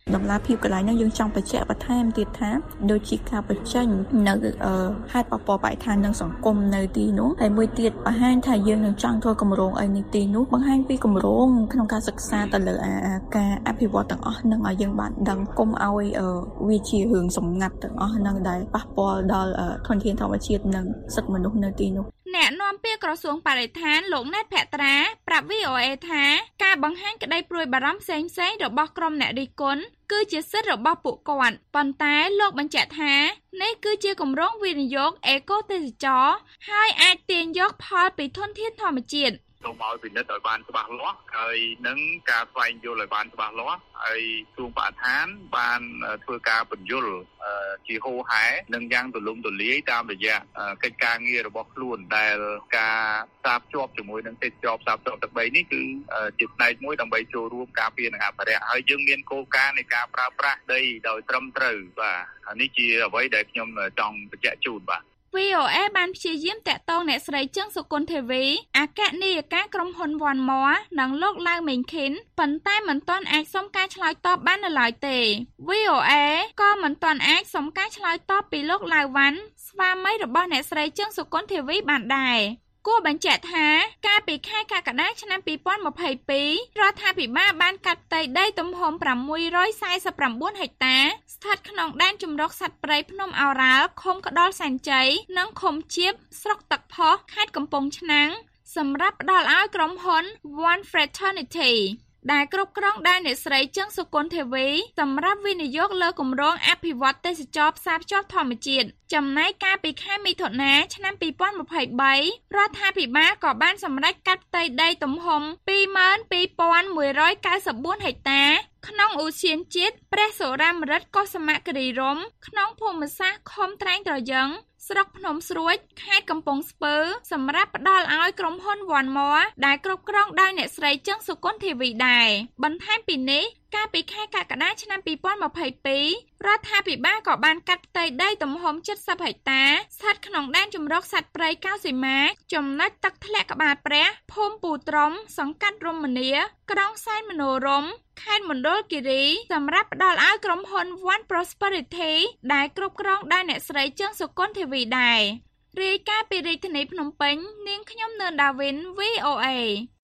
តម្លាភាពកន្លែងហ្នឹងយើងចង់បញ្ជាក់បន្ថែមទៀតថាដូចជាការបញ្ចេញនៅហេតុប៉ះពាល់បរិស្ថាននិងសង្គមនៅទីនោះហើយមួយទៀតបង្ហាញថាយើងនឹងចង់ធ្វើគម្រោងអីនៅទីនោះបង្ហាញពីគម្រោងក្នុងការសិក្សាទៅលើការអភិវឌ្ឍទាំងអស់នឹងឲ្យយើងបានដឹងគុំឲ្យវាជារឿងសម្ងាត់ទាំងអស់នឹងដែលប៉ះពាល់ដល់ធនធានធម្មជាតិនិងសិទ្ធិមនុស្សនៅទីនោះអ្នកនាំពាក្យក្រសួងបរិស្ថានលោកណេតភក្ត្រាប្រាប់ វី អូ អេ ថាការបង្ហាញក្តីព្រួយបារម្ភផ្សេងៗរបស់ក្រុមអ្នករិះគន់គឺជាសិទ្ធិរបស់ពួកគាត់ប៉ុន្តែលោកបញ្ជាក់ថានេះគឺជាគម្រោងវិនិយោគអេកូទេសចរណ៍ហើយអាចទាញយកផលពីធនធានធម្មជាតិសូមឲ្យពិនិត្យឲ្យបានច្បាស់លាស់ហើយនឹងការស្វែងយល់ឲ្យបានច្បាស់លាស់ហើយក្រសួងបរិស្ថានបានធ្វើការពន្យល់ជាហូរហែនិងយ៉ាងទូលំទូលាយតាមរយៈកិច្ចការងាររបស់ខ្លួនដែលការផ្សារភ្ជាប់ជាមួយនឹងទេសចរផ្សារភ្ជាប់ទឹកដីនេះគឺជាផ្នែកមួយដើម្បីចូលរួមការពារនិងអភិរក្សហើយយើងមានគោលការណ៍នៃការប្រើប្រាស់ដីដោយត្រឹមត្រូវបាទនេះជាអ្វីដែលខ្ញុំចង់បញ្ជាក់ជូនបាទវី អូ អេ បានព្យាយាមតាក់ទងអ្នកស្រីជើងសុគន្ធធីវីអគ្គនាយិកាក្រុមហ៊ុនវ៉ាន់ម៉័រនិងលោកឡាវមេងខិនប៉ុន្តែមិនទាន់អាចសុំការឆ្លើយតបបាននៅឡើយទេ វី អូ អេ ក៏មិនទាន់អាចសុំការឆ្លើយតបពីលោកឡាវវ៉ាន់ស្វាមីរបស់អ្នកស្រីជើងសុគន្ធធីវីបានដែរគួរបញ្ជាក់ថាកាលពីខែកក្កដាឆ្នាំពីរពាន់ម្ភៃពីររដ្ឋាភិបាលបានកាត់ផ្ទៃដីទំហំប្រាំមួយរយសែសិបប្រាំបួនហិកតាស្ថិតក្នុងដែនជម្រកសត្វព្រៃភ្នំឱរ៉ាល់ឃុំក្តលសែនជ័យនិងឃុំជៀបស្រុកទឹកផុសខេត្តកំពង់ឆ្នាំងសម្រាប់ផ្ដល់ឲ្យក្រុមហ៊ុន One Fraternity ដែលគ្រប់គ្រងដោយអ្នកស្រីជើងសុគន្ធធីវីសម្រាប់វិនិយោគលើគម្រោងអភិវឌ្ឍទេសចរណ៍ផ្សារភ្ជាប់ធម្មជាតិចំណែកកាលពីខែមិថុនាឆ្នាំពីរពាន់ម្ភៃបីរដ្ឋាភិបាលក៏បានសម្រេចកាត់ផ្ទៃដីទំហំពីរម៉ឺនពីរពាន់មួយរយកៅសិបបួនហិកតាក្នុងឧទ្យានជាតិព្រះសុរាម្រិតកុសុមគិរីរម្យក្នុងភូមិសាស្ត្រឃុំត្រែងត្រយឹងស្រុកភ្នំស្រួចខេត្តកំពង់ស្ពឺសម្រាប់ផ្ដល់ឲ្យក្រុមហ៊ុនវ៉ាន់ម៉័រដែលគ្រប់គ្រងដោយអ្នកស្រីជើងសុគន្ធធីវីដែរបន្ថែមពីនេះកាលពីខែកក្កដាឆ្នាំពីរពាន់ម្ភៃពីររដ្ឋាភិបាលក៏បានកាត់ផ្ទៃដីទំហំជិតសិបហិកតាស្ថិតក្នុងដែនជម្រកសត្វព្រៃកៅសីមាចំណុចទឹកធ្លាក់ក្បាលព្រះភូមិពូត្រំសង្កាត់រមនីក្រុងសែនមនោរម្យខេត្តមណ្ឌលគិរីសម្រាប់ផ្ដល់ឲ្យក្រុមហ៊ុន One Prosperity ដែលគ្រប់គ្រងដោយអ្នកស្រីជើងសុគន្ធធីវីដែររាយការណ៍ពីរាជធានីភ្នំពេញនាងខ្ញុំនឿនដាវីន វី អូ អេ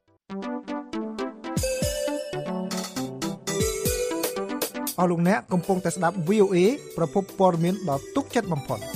អស់លោកអ្នកកំពុងតែស្ដាប់ វី អូ អេ ប្រភពព័ត៌មានដ៏ទុកចិត្តបំផុត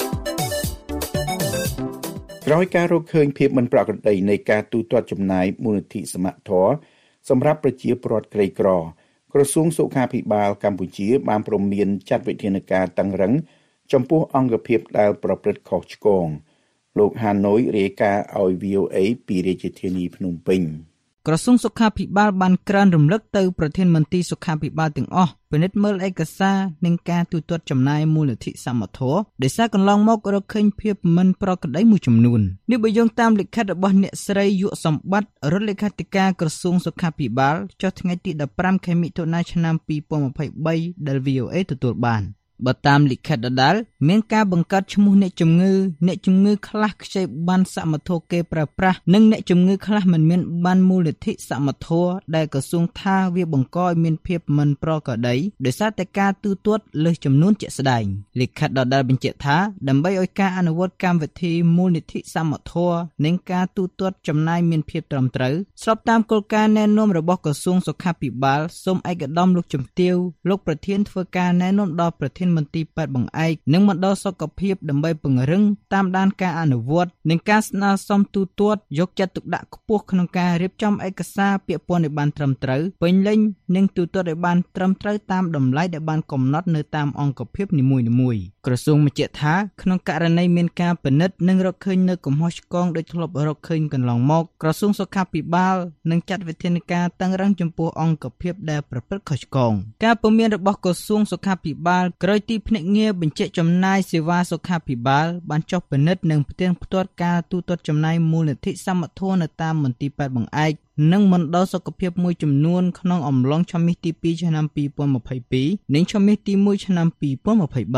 ក្រោយការរកឃើញភាពមិនប្រក្រតីនៃការទូទាត់ចំណាយមូលនិធិសមត្ថធម៌សម្រាប់ប្រជាពលរដ្ឋក្រីក្រក្រសួងសុខាភិបាលកម្ពុជាបានព្រមមានចាត់វិធានការតឹងរ៉ឹងចំពោះអង្គភាពដែលប្រព្រឹត្តខុសឆ្គងលោកហាណូយរាយការណ៍ឲ្យ វី អូ អេ ពីរាជធានីភ្នំពេញក្រសួងសុខាភិបាលបានក្រើនរំលឹកទៅប្រធានមន្ត្រីសុខាភិបាលទាំងអស់ពិនិត្យមើលឯកសារនិងការទូទាត់ចំណាយមូលនិធិសមត្ថធម៌ដែលសារកន្លងមករកឃើញភាពមិនប្រក្រតីមួយចំនួននេះបើយោងតាមលិខិតរបស់អ្នកស្រីយុសម្បត្តិរដ្ឋលេខាធិការក្រសួងសុខាភិបាលចុះថ្ងៃទីដប់ប្រាំខែមិថុនាឆ្នាំពីរពាន់ម្ភៃបីដែល វី អូ អេ ទទួលបានបើតាមលិខិតដដែលមានការបង្កើតឈ្មោះអ្នកជំងឺអ្នកជំងឺខ្លះខ្ចីបានសមត្ថភាពគេប្រើប្រាស់និងអ្នកជំងឺខ្លះមិនមានបានមូលនិធិសមត្ថភាពដែលក្រសួងថាវាបង្កឲ្យមានភាពមិនប្រក្រតីដោយសារតែការទូទាត់លើសចំនួនជាក់ស្ដែងលិខិតដដែលបញ្ជាក់ថាដើម្បីឲ្យការអនុវត្តកម្មវិធីមូលនិធិសមត្ថភាពនិងការទូទាត់ចំណាយមានភាពត្រឹមត្រូវស្របតាមគោលការណ៍ណែនាំរបស់ក្រសួងសុខាភិបាលសូមឯកឧត្តមលោកជំទាវលោកប្រធានធ្វើការណែនាំដល់ប្រធានមន្ទីរពេទ្យបង្អែកនិងមណ្ឌលសុខភាពដើម្បីពង្រឹងតាមដានការអនុវត្តនិងការស្នើសុំទូទាត់យកចិត្តទុកដាក់ខ្ពស់ក្នុងការរៀបចំឯកសារពាក្យពន្ធឲ្យបានត្រឹមត្រូវពេញលេញនិងទូទាត់ឲ្យបានត្រឹមត្រូវតាមតម្លៃដែលបានកំណត់នៅតាមអង្គភាពនីមួយៗក្រសួងបញ្ជាក់ថាក្នុងករណីមានការពិនិត្យនិងរកឃើញនៅកំហុសឆ្គងដោយធ្លាប់រកឃើញកន្លងមកក្រសួងសុខាភិបាលនឹងចាត់វិធានការតឹងរ៉ឹងចំពោះអង្គភាពដែលប្រព្រឹត្តខុសឆ្គងការពំមានរបស់ក្រសួងសុខាភិបាលក្រោយទីភ្នាក់ងារបញ្ជាក់ចំណាយសេវាសុខាភិបាលបានចុះពិនិត្យនិងផ្ទៀងផ្ទាត់ការទូទាត់ចំណាយមូលនិធិសមត្ថភាពនៅតាមមន្ទីរពេទ្យបង្អែកនិងមណ្ឌលសុខភាពមួយចំនួនក្នុងអំឡុងឆមាសទីពីរឆ្នាំពីរពាន់ម្ភៃពីរនិងឆមាសទីមួយឆ្នាំពីរពាន់ម្ភៃបី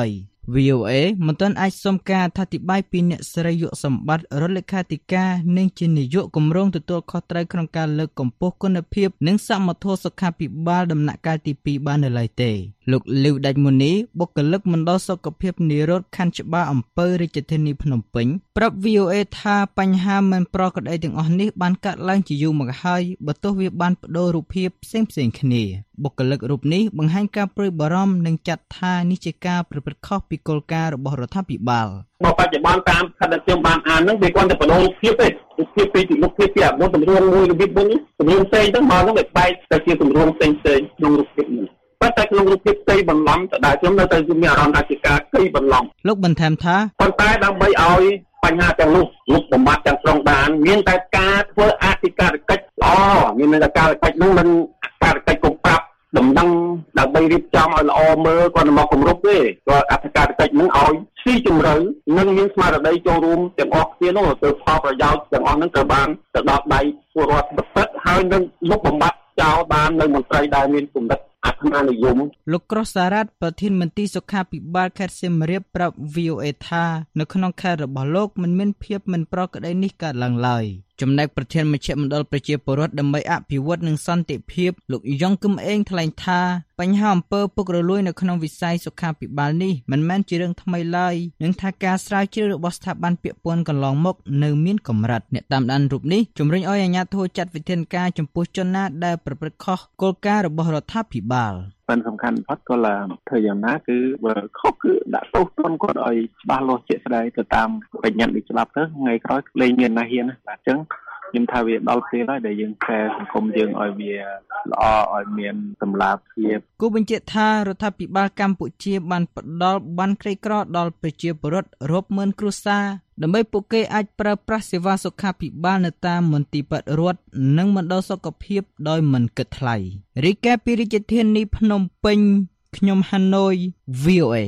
វី អូ เอ មិនទាន់អាចសុំការអធិប្បាយពីអ្នកស្រីយុសម្បត្តិរដ្ឋលេខាធិការនិងជានាយកគម្រោងទទួលខុសត្រូវក្នុងការលើកកម្ពស់គុណភាពនិងសមត្ថភាពសុខាភិបាលដំណាក់កាលទីពីរបាននៅឡើយទេលោកលីវដាច់មុនីបុគ្គលិកមណ្ឌលសុខភាពនិរោធខណ្ឌច្បារអំពើរាជធានីភ្នំពេញប្រាប់ វី អូ เอ ថាបញ្ហាមិនប្រក្រតីទាំងអស់នេះបានកើតឡើងជាយូរមកហើយបើទោះវាបានបដូររូបភាពផ្សេងៗគ្នាបុគ្គលិករូបនេះបង្ហាញការព្រួយបារម្ភនិងចាត់ថានេះជាការប្រព្រឹត្តខុសពីគោលការណ៍របស់រដ្ឋាភិបាលបើបច្ចុប្បន្នតាមខណ្ឌដែលខ្ញុំបានអានហ្នឹងវាគ្រាន់តែបដូររូបភាពទេរូបភាពពីរូបភាពពីអាមុនទម្រង់មួយរបៀបមួយនេះទម្រង់ផ្សេងទៅមកហ្នឹងវាបែកទៅជាទម្រង់ផ្សេងៗក្នុងរូបភាពនេះប៉ុន្តែក្នុងរូបភាពផ្សេងបន្លំទៅដែរខ្ញុំនៅតែមានអារម្មណ៍ថាជាការគីបន្លំលោកបន្ថែមថាប៉ុន្តែដើម្បីឲ្យបញ្ហាទាំងនោះលុបបំបាត់ទាំងស្រុងបានមានតែការធ្វើអធិការកិច្ចល្អមានតែការកិច្ចនោះមិនការកិច្ចគំប្រាប់ដំណឹងដើម្បីរៀបចំឲ្យល្អមើលគាត់មកគម្រប់ទេគាត់អធិការកិច្ចនឹងឲ្យស៊ីជម្រៅនិងមានស្មារតីចូលរួមទាំងអស់គ្នានោះទៅផលប្រយោជន៍ទាំងអស់នឹងត្រូវបានទៅដល់ដៃពលរដ្ឋពិតៗហើយនឹងលុបបំបាត់ចោលបាននៅមន្ត្រីដែលមានគំនិតអាត្មានិយមលោកក្រសសារ៉ាតប្រធានមន្ត្រីសុខាភិបាលខេត្តសៀមរាបប្រាប់ វី អូ เอ ថានៅក្នុងខេត្តរបស់លោកមិនមានភាពមិនប្រក្រតីនេះកើតឡើងឡើយចំណែកប្រធានមជ្ឈមណ្ឌលប្រជាពលរដ្ឋដើម្បីអភិវឌ្ឍនិងសន្តិភាពលោកយ៉ងគឹមអេងថ្លែងថាបញ្ហាអំពើពុករលួយនៅក្នុងវិស័យសុខាភិបាលនេះមិនមែនជារឿងថ្មីឡើយនិងថាការស្រាវជ្រាវរបស់ស្ថាប័នពាក់ព័ន្ធកន្លងមកនៅមានកម្រិតអ្នកតាមដានរូបនេះជំរុញឲ្យអាជ្ញាធរចាត់វិធានការចំពោះជនណាដែលប្រព្រឹត្តខុសគោលការណ៍របស់រដ្ឋាភិបាលប៉ុន្តែសំខាន់បំផុតក៏làធ្វើយ៉ាងណាគឺបើខុសគឺដាក់ទោសទណ្ឌគាត់ឲ្យច្បាស់លាស់ជាក់ស្ដែងទៅតាមបញ្ញត្តិនៃច្បាប់ទៅថ្ងៃក្រោយលែងមានណាហ៊ានណាបាទអញ្ចឹងខ្ញុំថាវាដល់ពេលហើយដែលយើងកែសង្គមយើងឲ្យវាល្អឲ្យមានតម្លាភាពគូបញ្ជាក់ថារដ្ឋាភិបាលកម្ពុជាបានផ្ដល់ប័ណ្ណក្រីក្រដល់ប្រជាពលរដ្ឋរាប់ម៉ឺនគ្រួសារដើម្បីពួកគេអាចប្រើប្រាស់សេវាសុខាភិបាលនៅតាមមន្ទីរពេទ្យរដ្ឋនិងមណ្ឌលសុខភាពដោយមិនគិតថ្លៃរីកាពីរាជធានីភ្នំពេញខ្ញុំហាណូយ វី អូ เอ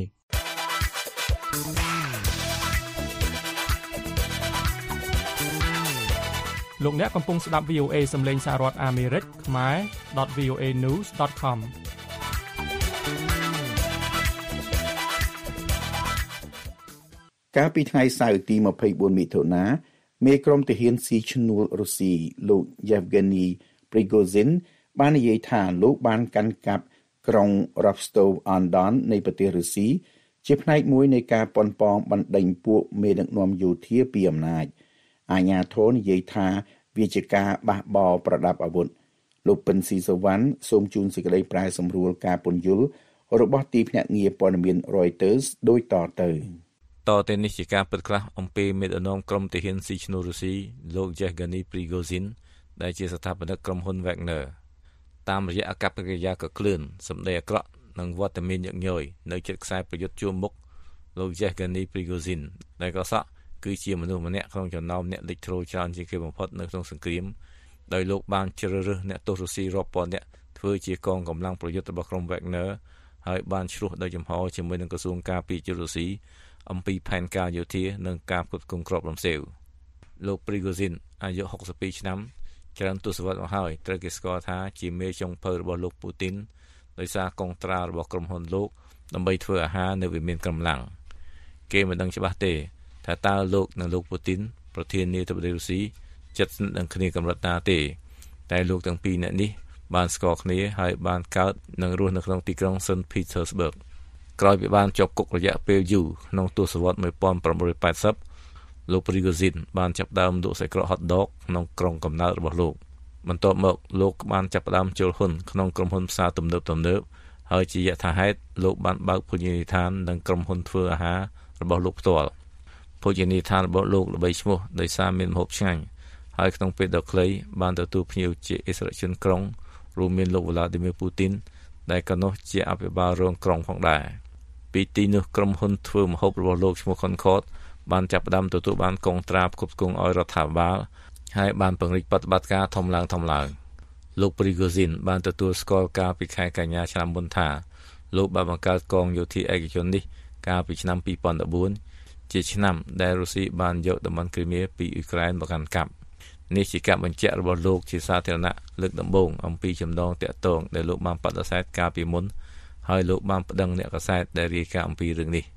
លោកអ្នកកំពុងស្ដាប់ វី អូ เอ សំឡេងសហរដ្ឋអាមេរិកខ្មែរ .វី អូ เอ news ដត com កាលពីថ្ងៃសៅរ៍ទីម្ភៃបួនមិថុនាមេក្រុមទាហានស៊ីឈ្នួលរុស្ស៊ីលោក Yevgeny Prigozhin បាននិយាយថាលោកបានកាន់កាប់ក្រុង Rostov-on-Don នៃប្រទេសរុស្ស៊ីជាផ្នែកមួយនៃការប៉ុនប៉ងបណ្ដេញពួកមេដឹកនាំយោធាពីអំណាចអាជ្ញាធរនិយាយថាវាជាការបះបោរប្រដាប់អាវុធលោកពិនស៊ីសវណ្ណសូមជូនសេចក្តីប្រែសម្រួលការពន្យល់របស់ទីភ្នាក់ងារព័ត៌មាន Reuters ដូចតទៅតទៅនេះជាការពិតខ្លះអំពីមេដឹកនាំក្រុមទាហានស៊ីឈ្នួលរុស្ស៊ីលោក Yevgeny Prigozhin ដែលជាស្ថាបនិកក្រុមហ៊ុន Wagner តាមរយៈអកប្បកិរិយាកក្លឿនសម្ដីអាក្រក់និងវត្តមានញឹកញយនៅជិតខ្សែប្រយុទ្ធជួរមុខលោក Yevgeny Prigozhin ដែលក៏សក់គឺជាមនុស្សម្នាក់ក្នុងចំណោមអ្នកលេចធ្លោច្រើនជាងគេបំផុតនៅក្នុងសង្គ្រាមដោយលោកបានជ្រើសរើសអ្នកទោសរុស្ស៊ីរាប់ពាន់នាក់ធ្វើជាកងកម្លាំងប្រយុទ្ធរបស់ក្រុម Wagner ហើយបានឆ្លោះដោយចំហជាមួយនឹងក្រសួងការពារជាតិរុស្ស៊ីអំពីផែនការយោធានិងការផ្គត់ផ្គង់គ្រាប់រំសេវលោក Prigozhin អាយុហុកសិបពីរឆ្នាំច្រើនទសវត្សរ៍មកហើយត្រូវគេស្គាល់ថាជាមេចុងភៅរបស់លោកពូទីនដោយសារកងត្រារបស់ក្រុមហ៊ុនលោកដើម្បីធ្វើអាហារនៅវិមានកម្លាំងគេមិនដឹងច្បាស់ទេថាតើលោកនិងលោកពូទីនប្រធានាធិបតីរុស្ស៊ីជិតស្និទ្ធនឹងគ្នាកម្រិតណាទេតែលោកទាំងពីរនាក់នេះបានស្គាល់គ្នាហើយបានកើតនិងរស់នៅក្នុងទីក្រុង Saint Petersburg ក្រោយពីបានជាប់គុករយៈពេលយូរក្នុងទសវត្សរ៍một nghìn tám trăm tám mươiលោក Prigozhin បានចាប់ផ្ដើមលក់សាច់ក្រក hot dog ក្នុងក្រុងកំណើតរបស់លោកបន្ទាប់មកលោកបានចាប់ផ្ដើមចូលហ៊ុនក្នុងក្រុមហ៊ុនផ្សារទំនើបទំនើបហើយជាយថាហេតុលោកបានបើកភោជនីយដ្ឋាននិងក្រុមហ៊ុនធ្វើអាហាររបស់លោកផ្ទាល់ភោជនីយដ្ឋានរបស់លោកល្បីឈ្មោះដោយសារមានម្ហូបឆ្ងាញ់ហើយក្នុងពេលដ៏ខ្លីបានទទួលភ្ញៀវជាអិសរាជជនក្រុងរួមមានលោក Vladimir Putin ដែលក៏នោះជាអភិបាលរងក្រុងផងដែរពីទីនោះក្រុមហ៊ុនធ្វើម្ហូបរបស់លោកឈ្មោះ Concord បានចាប់ផ្ដើមទទួលបានកងត្រាផ្គត់ផ្គង់ឲ្យរដ្ឋាភិបាលហើយបានពង្រីកបប្រតិបត្តិការធំឡើងធំឡើងលោក Prigozhin បានទទួលស្គាល់ការពីខែកញ្ញាឆ្នាំមុនថាលោកបានបង្កើតកងយោធាឯកជននេះកាលពីឆ្នាំពីរពាន់ដប់បួនជាឆ្នាំដែលរុស្ស៊ីបានយកតំបន់គ្រីមៀពីអ៊ុយក្រែនមកកាន់កាប់នេះជាការបញ្ជាក់របស់លោកជាសាធារណៈលើកដំបូងអំពីចំណងតាក់ទងដែលលោកបានបដិសេធកាលពីមុនហើយលោកបានប្តឹងអ្នកកាសែតដែលរាយការណ៍អំពីរឿងនេះ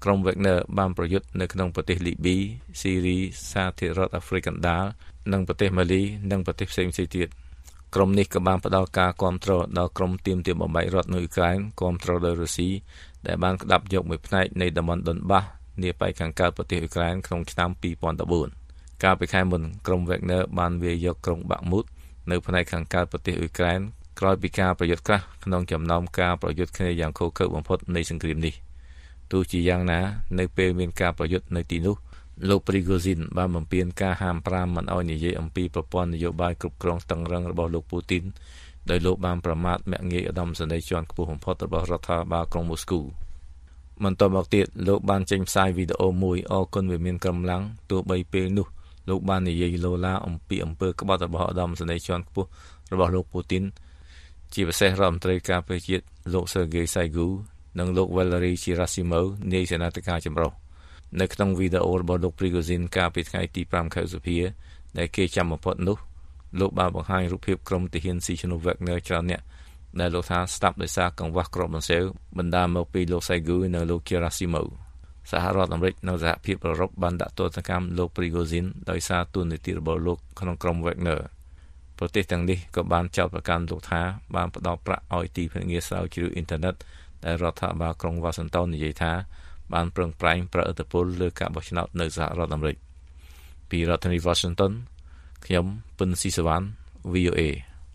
ក្រុម Wagner បានប្រយុទ្ធនៅក្នុងប្រទេសលីប៊ី ស៊ីរី សាធារណរដ្ឋអាហ្វ្រិកកណ្ដាលនិងប្រទេសម៉ាលីនិងប្រទេសផ្សេងៗទៀតក្រុមនេះក៏បានផ្ដល់ការគាំទ្រដល់ក្រុមទាមទារបំបែករដ្ឋនៅអ៊ុយក្រែនគាំទ្រដោយរុស្ស៊ីដែលបានក្តាប់យកមួយផ្នែកនៃតំបន់ដុនបាសនាប៉ែកខាងកើតប្រទេសអ៊ុយក្រែនក្នុងឆ្នាំពីរពាន់ដប់បួនកាលពីខែមុនក្រុម Wagner បានវាយយកក្រុងបាក់មូតនៅផ្នែកខាងកើតប្រទេសអ៊ុយក្រែនក្រោយពីការប្រយុទ្ធខ្លះក្នុងចំណោមការប្រយុទ្ធគ្នាយ៉ាងឃោរឃៅបំផុតនៃសង្គ្រាមនេះទោះជាយ៉ាងណានៅពេលមានការប្រយុទ្ធនៅទីនោះលោក Prigozhin បានបំពេញការហាមប្រាមមិនឲ្យនិយាយអំពីប្រព័ន្ធនយោបាយគ្រប់គ្រងស្តឹងរឹងរបស់លោក Putin ដោយលោកបានប្រមាថមាក់ងាយឧត្តមសេនីយ៍ជាន់ខ្ពស់បំផុតរបស់រដ្ឋាភិបាលក្រុងមូស្គូបន្តមកទៀតលោកបានចេញផ្សាយវីដេអូមួយអរគុណវិមានកម្លាំងទោះបីពេលនោះលោកបាននិយាយលោឡាអំពីអំពើក្បត់របស់ឧត្តមសេនីយ៍ជាន់ខ្ពស់របស់លោក Putin ជាពិសេសរដ្ឋមន្ត្រីការពារជាតិលោក Sergei Shoigu និងលោក Valery Gerasimov នាយសេនាធិការចម្រុះនៅក្នុងវីដេអូរបស់លោក Prigozhin កាលពីថ្ងៃទីប្រាំខែឧសភាដែលគេចាំបំផុតនោះលោកបានបង្ហាញរូបភាពក្រុមទាហានស៊ីឈ្នួល Wagner ច្រើនអ្នកដែលលោកថាស្ដាប់ដោយសារកង្វះគ្រាប់បន្សែវបណ្ដាលមកពីលោក Shoigu និងលោក Gerasimov សហរដ្ឋអាមេរិកនិងសហភាពអឺរ៉ុបបានដាក់ទណ្ឌកម្មលោក Prigozhin ដោយសារទូនាទីរបស់លោកក្នុងក្រុម Wagner ប្រទេសទាំងនេះក៏បានចោទប្រកាន់លោកថាបានផ្ដល់ប្រាក់ឲ្យទីភ្នាក់ងារស្រាវជ្រាវអ៊ីនធឺណិតដែលរដ្ឋាភិបាលក្រុង Washington និយាយថាបានប្រឹងប្រែងប្រតិពលលើការបោះឆ្នោតនៅសហរដ្ឋអាមេរិកពីរដ្ឋធានី Washington ខ្ញុំពិនស៊ីសវណ្ណ វី អូ អេ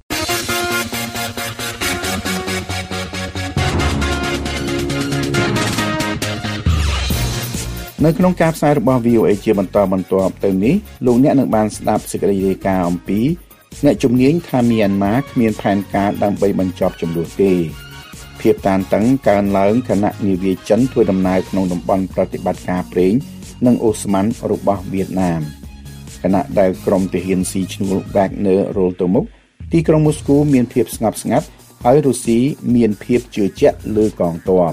នៅក្នុងការផ្សាយរបស់ វី អូ អេ ជាបន្តបន្ទាប់ទៅនេះលោកអ្នកនឹងបានស្ដាប់សេចក្តីរាយការណ៍អំពីអ្នកជំនាញថាមីយ៉ាន់ម៉ាគ្មានផែនការដើម្បីបញ្ចប់ជម្លោះទេភាពតានតឹងកើនឡើងខណៈនាវាចិនធ្វើដំណើរក្នុងតំបន់ប្រតិបត្តិការប្រេងនិងអូស្មန်របស់វៀតណាមខណៈដែលក្រុមទាហានស៊ីឈ្នួល Wagner រលទៅមុខទីក្រុងមូស្គូមានភាពស្ងប់ស្ងាត់ហើយរុស្ស៊ីមានភាពជឿជាក់លើកងទ័ព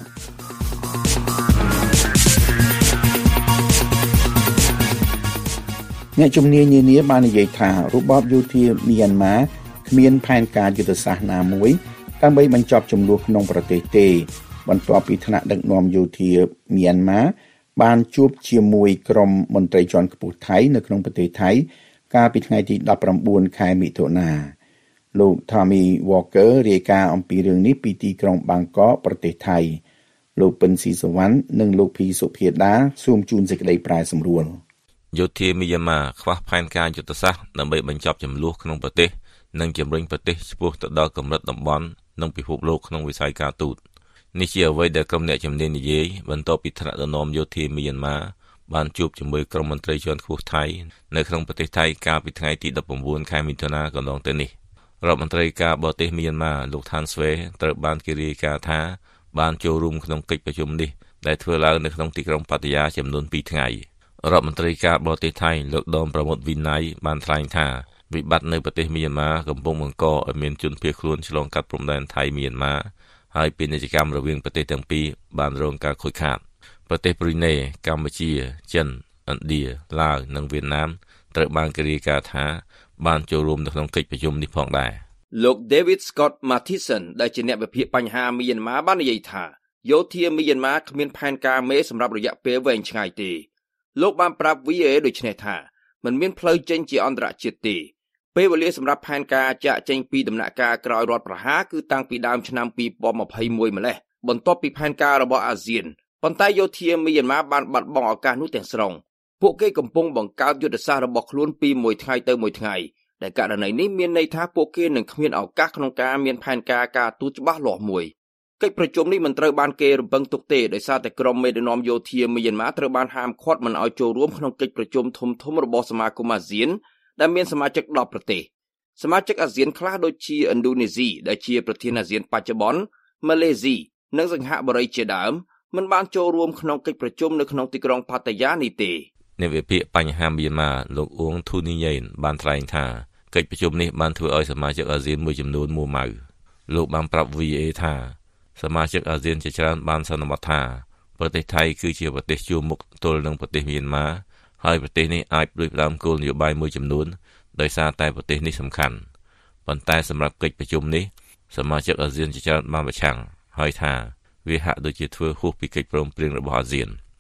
អ្នកជំនាញនានាបាននិយាយថារបបយោធាមីយ៉ាន់ម៉ាគ្មានផែនការយុទ្ធសាស្ត្រណាមួយដើម្បីបញ្ចប់ជម្លោះក្នុងប្រទេសទេបន្ទាប់ពីថ្នាក់ដឹកនាំយោធាមីយ៉ាន់ម៉ាបានជួបជាមួយក្រុមមន្ត្រីជាន់ខ្ពស់ថៃនៅក្នុងប្រទេសថៃកាលពីថ្ងៃទីដប់ប្រាំបួនខែមិថុនាលោក Tommy Walker រាយការណ៍អំពីរឿងនេះពីទីក្រុងបាងកកប្រទេសថៃលោកពិនស៊ីសវណ្ណនិងលោកភីសុភាដាសូមជូនសេចក្តីប្រែសម្រួលយោធាមីយ៉ាន់ម៉ាខ្វះផែនការយុទ្ធសាស្ត្រដើម្បីបញ្ចប់ជម្លោះក្នុងប្រទេសនិងជំរុញប្រទេសឆ្ពោះទៅដល់កម្រិតតំបន់និងពិភពលោកក្នុងវិស័យការទូតនេះជាអ្វីដែលក្រុមអ្នកជំនាញនិយាយបន្ទាប់ពីថ្នាក់ដឹកនាំយោធាមីយ៉ាន់ម៉ាបានជួបជាមួយក្រុមមន្ត្រីជាន់ខ្ពស់ថៃនៅក្នុងប្រទេសថៃកាលពីថ្ងៃទីដប់ប្រាំបួនខែមិថុនាកន្លងទៅនេះរដ្ឋមន្ត្រីការបរទេសមីយ៉ាន់ម៉ាលោកថានស្វេត្រូវបានគេរាយការណ៍ថាបានចូលរួមក្នុងកិច្ចប្រជុំនេះដែលធ្វើឡើងនៅក្នុងទីក្រុងប៉ាតាយាចំនួនពីរថ្ងៃរដ្ឋមន្ត្រីការបរទេសថៃលោកដមប្រមុតវិន័យបានថ្លែងថាវិបត្តិនៅប្រទេសមីយ៉ាន់ម៉ាកំពុងបង្កឲ្យមានជនភៀសខ្លួនឆ្លងកាត់ព្រំដែនថៃមីយ៉ាន់ម៉ាហើយពាណិជ្ជកម្មរវាងប្រទេសទាំងពីរបានរងការខូចខាតប្រទេសប្រ៊ុយណេកម្ពុជាចិនឥណ្ឌាឡាវនិងវៀតណាមត្រូវបានគេរាយការណ៍ថាបានចូលរួមនៅក្នុងកិច្ចប្រជុំនេះផងដែរលោក David Scott Mathison ដែលជាអ្នកវិភាគបញ្ហាមីយ៉ាន់ម៉ាបាននិយាយថាយោធាមីយ៉ាន់ម៉ាគ្មានផែនការមេសម្រាប់រយៈពេលវែងឆ្ងាយទេលោកបានប្រាប់ វី អូ អេ ដូចនេះថាมันមានផ្លូវចេញជាអន្តរជាតិទេពេលវេលាសម្រាប់ផែនការចាក់ចេញពីដំណាក់កាលក្រោយរដ្ឋប្រហារគឺតាំងពីដើមឆ្នាំពីរពាន់ម្ភៃមួយម្លេះបន្ទាប់ពីផែនការរបស់អាស៊ានប៉ុន្តែយោធាមីយ៉ាន់ម៉ាបានបាត់បង់ឱកាសនោះទាំងស្រុងពួកគេកំពុងបង្កើតយុទ្ធសាស្ត្ររបស់ខ្លួនពីមួយថ្ងៃទៅមួយថ្ងៃដែលករណីនេះមានន័យថាពួកគេនឹងគ្មានឱកាសក្នុងការមានផែនការការទូតច្បាស់លាស់មួយកិច្ចប្រជុំនេះមិនត្រូវបានគេរំពឹងទុកទេដោយសារតែក្រុមមេដឹកនាំយោធាមីយ៉ាន់ម៉ាត្រូវបានហាមឃាត់មិនឲ្យចូលរួមក្នុងកិច្ចប្រជុំធំៗរបស់សមាគមអាស៊ានដែលមានសមាជិកដប់ប្រទេសសមាជិកអាស៊ានខ្លះដូចជាឥណ្ឌូនេស៊ីដែលជាប្រធានអាស៊ានបច្ចុប្បន្នម៉ាឡេស៊ីនិងសិង្ហបុរីជាដើមមិនបានចូលរួមក្នុងកិច្ចប្រជុំនៅក្នុងទីក្រុងផាតាយានេះទេអ្នកវិភាគបញ្ហាមីយ៉ាន់ម៉ាលោកអ៊ូងធូនីយ៉េនបានថ្លែងថាកិច្ចប្រជុំនេះបានធ្វើឲ្យសមាជិកអាស៊ានមួយចំនួនមួម៉ៅលោកបានប្រាប់ វី អូ អេ ថាសមាជិកអាស៊ានជាច្រើនបានសន្មតថាប្រទេសថៃគឺជាប្រទេសជួរមុខទល់នឹងប្រទេសមីយ៉ាន់ម៉ាហើយប្រទេសនេះអាចផ្ដួចផ្ដើមគោលនយោបាយមួយចំនួនដោយសារតែប្រទេសនេះសំខាន់ប៉ុន្តែសម្រាប់កិច្ចប្រជុំនេះសមាជិកអាស៊ានជាច្រើនបានប្រឆាំងហើយថាវាហាក់ដូចជាធ្វើហួសពីកិច្ចព្រមព្រៀងរបស់អាស៊ាន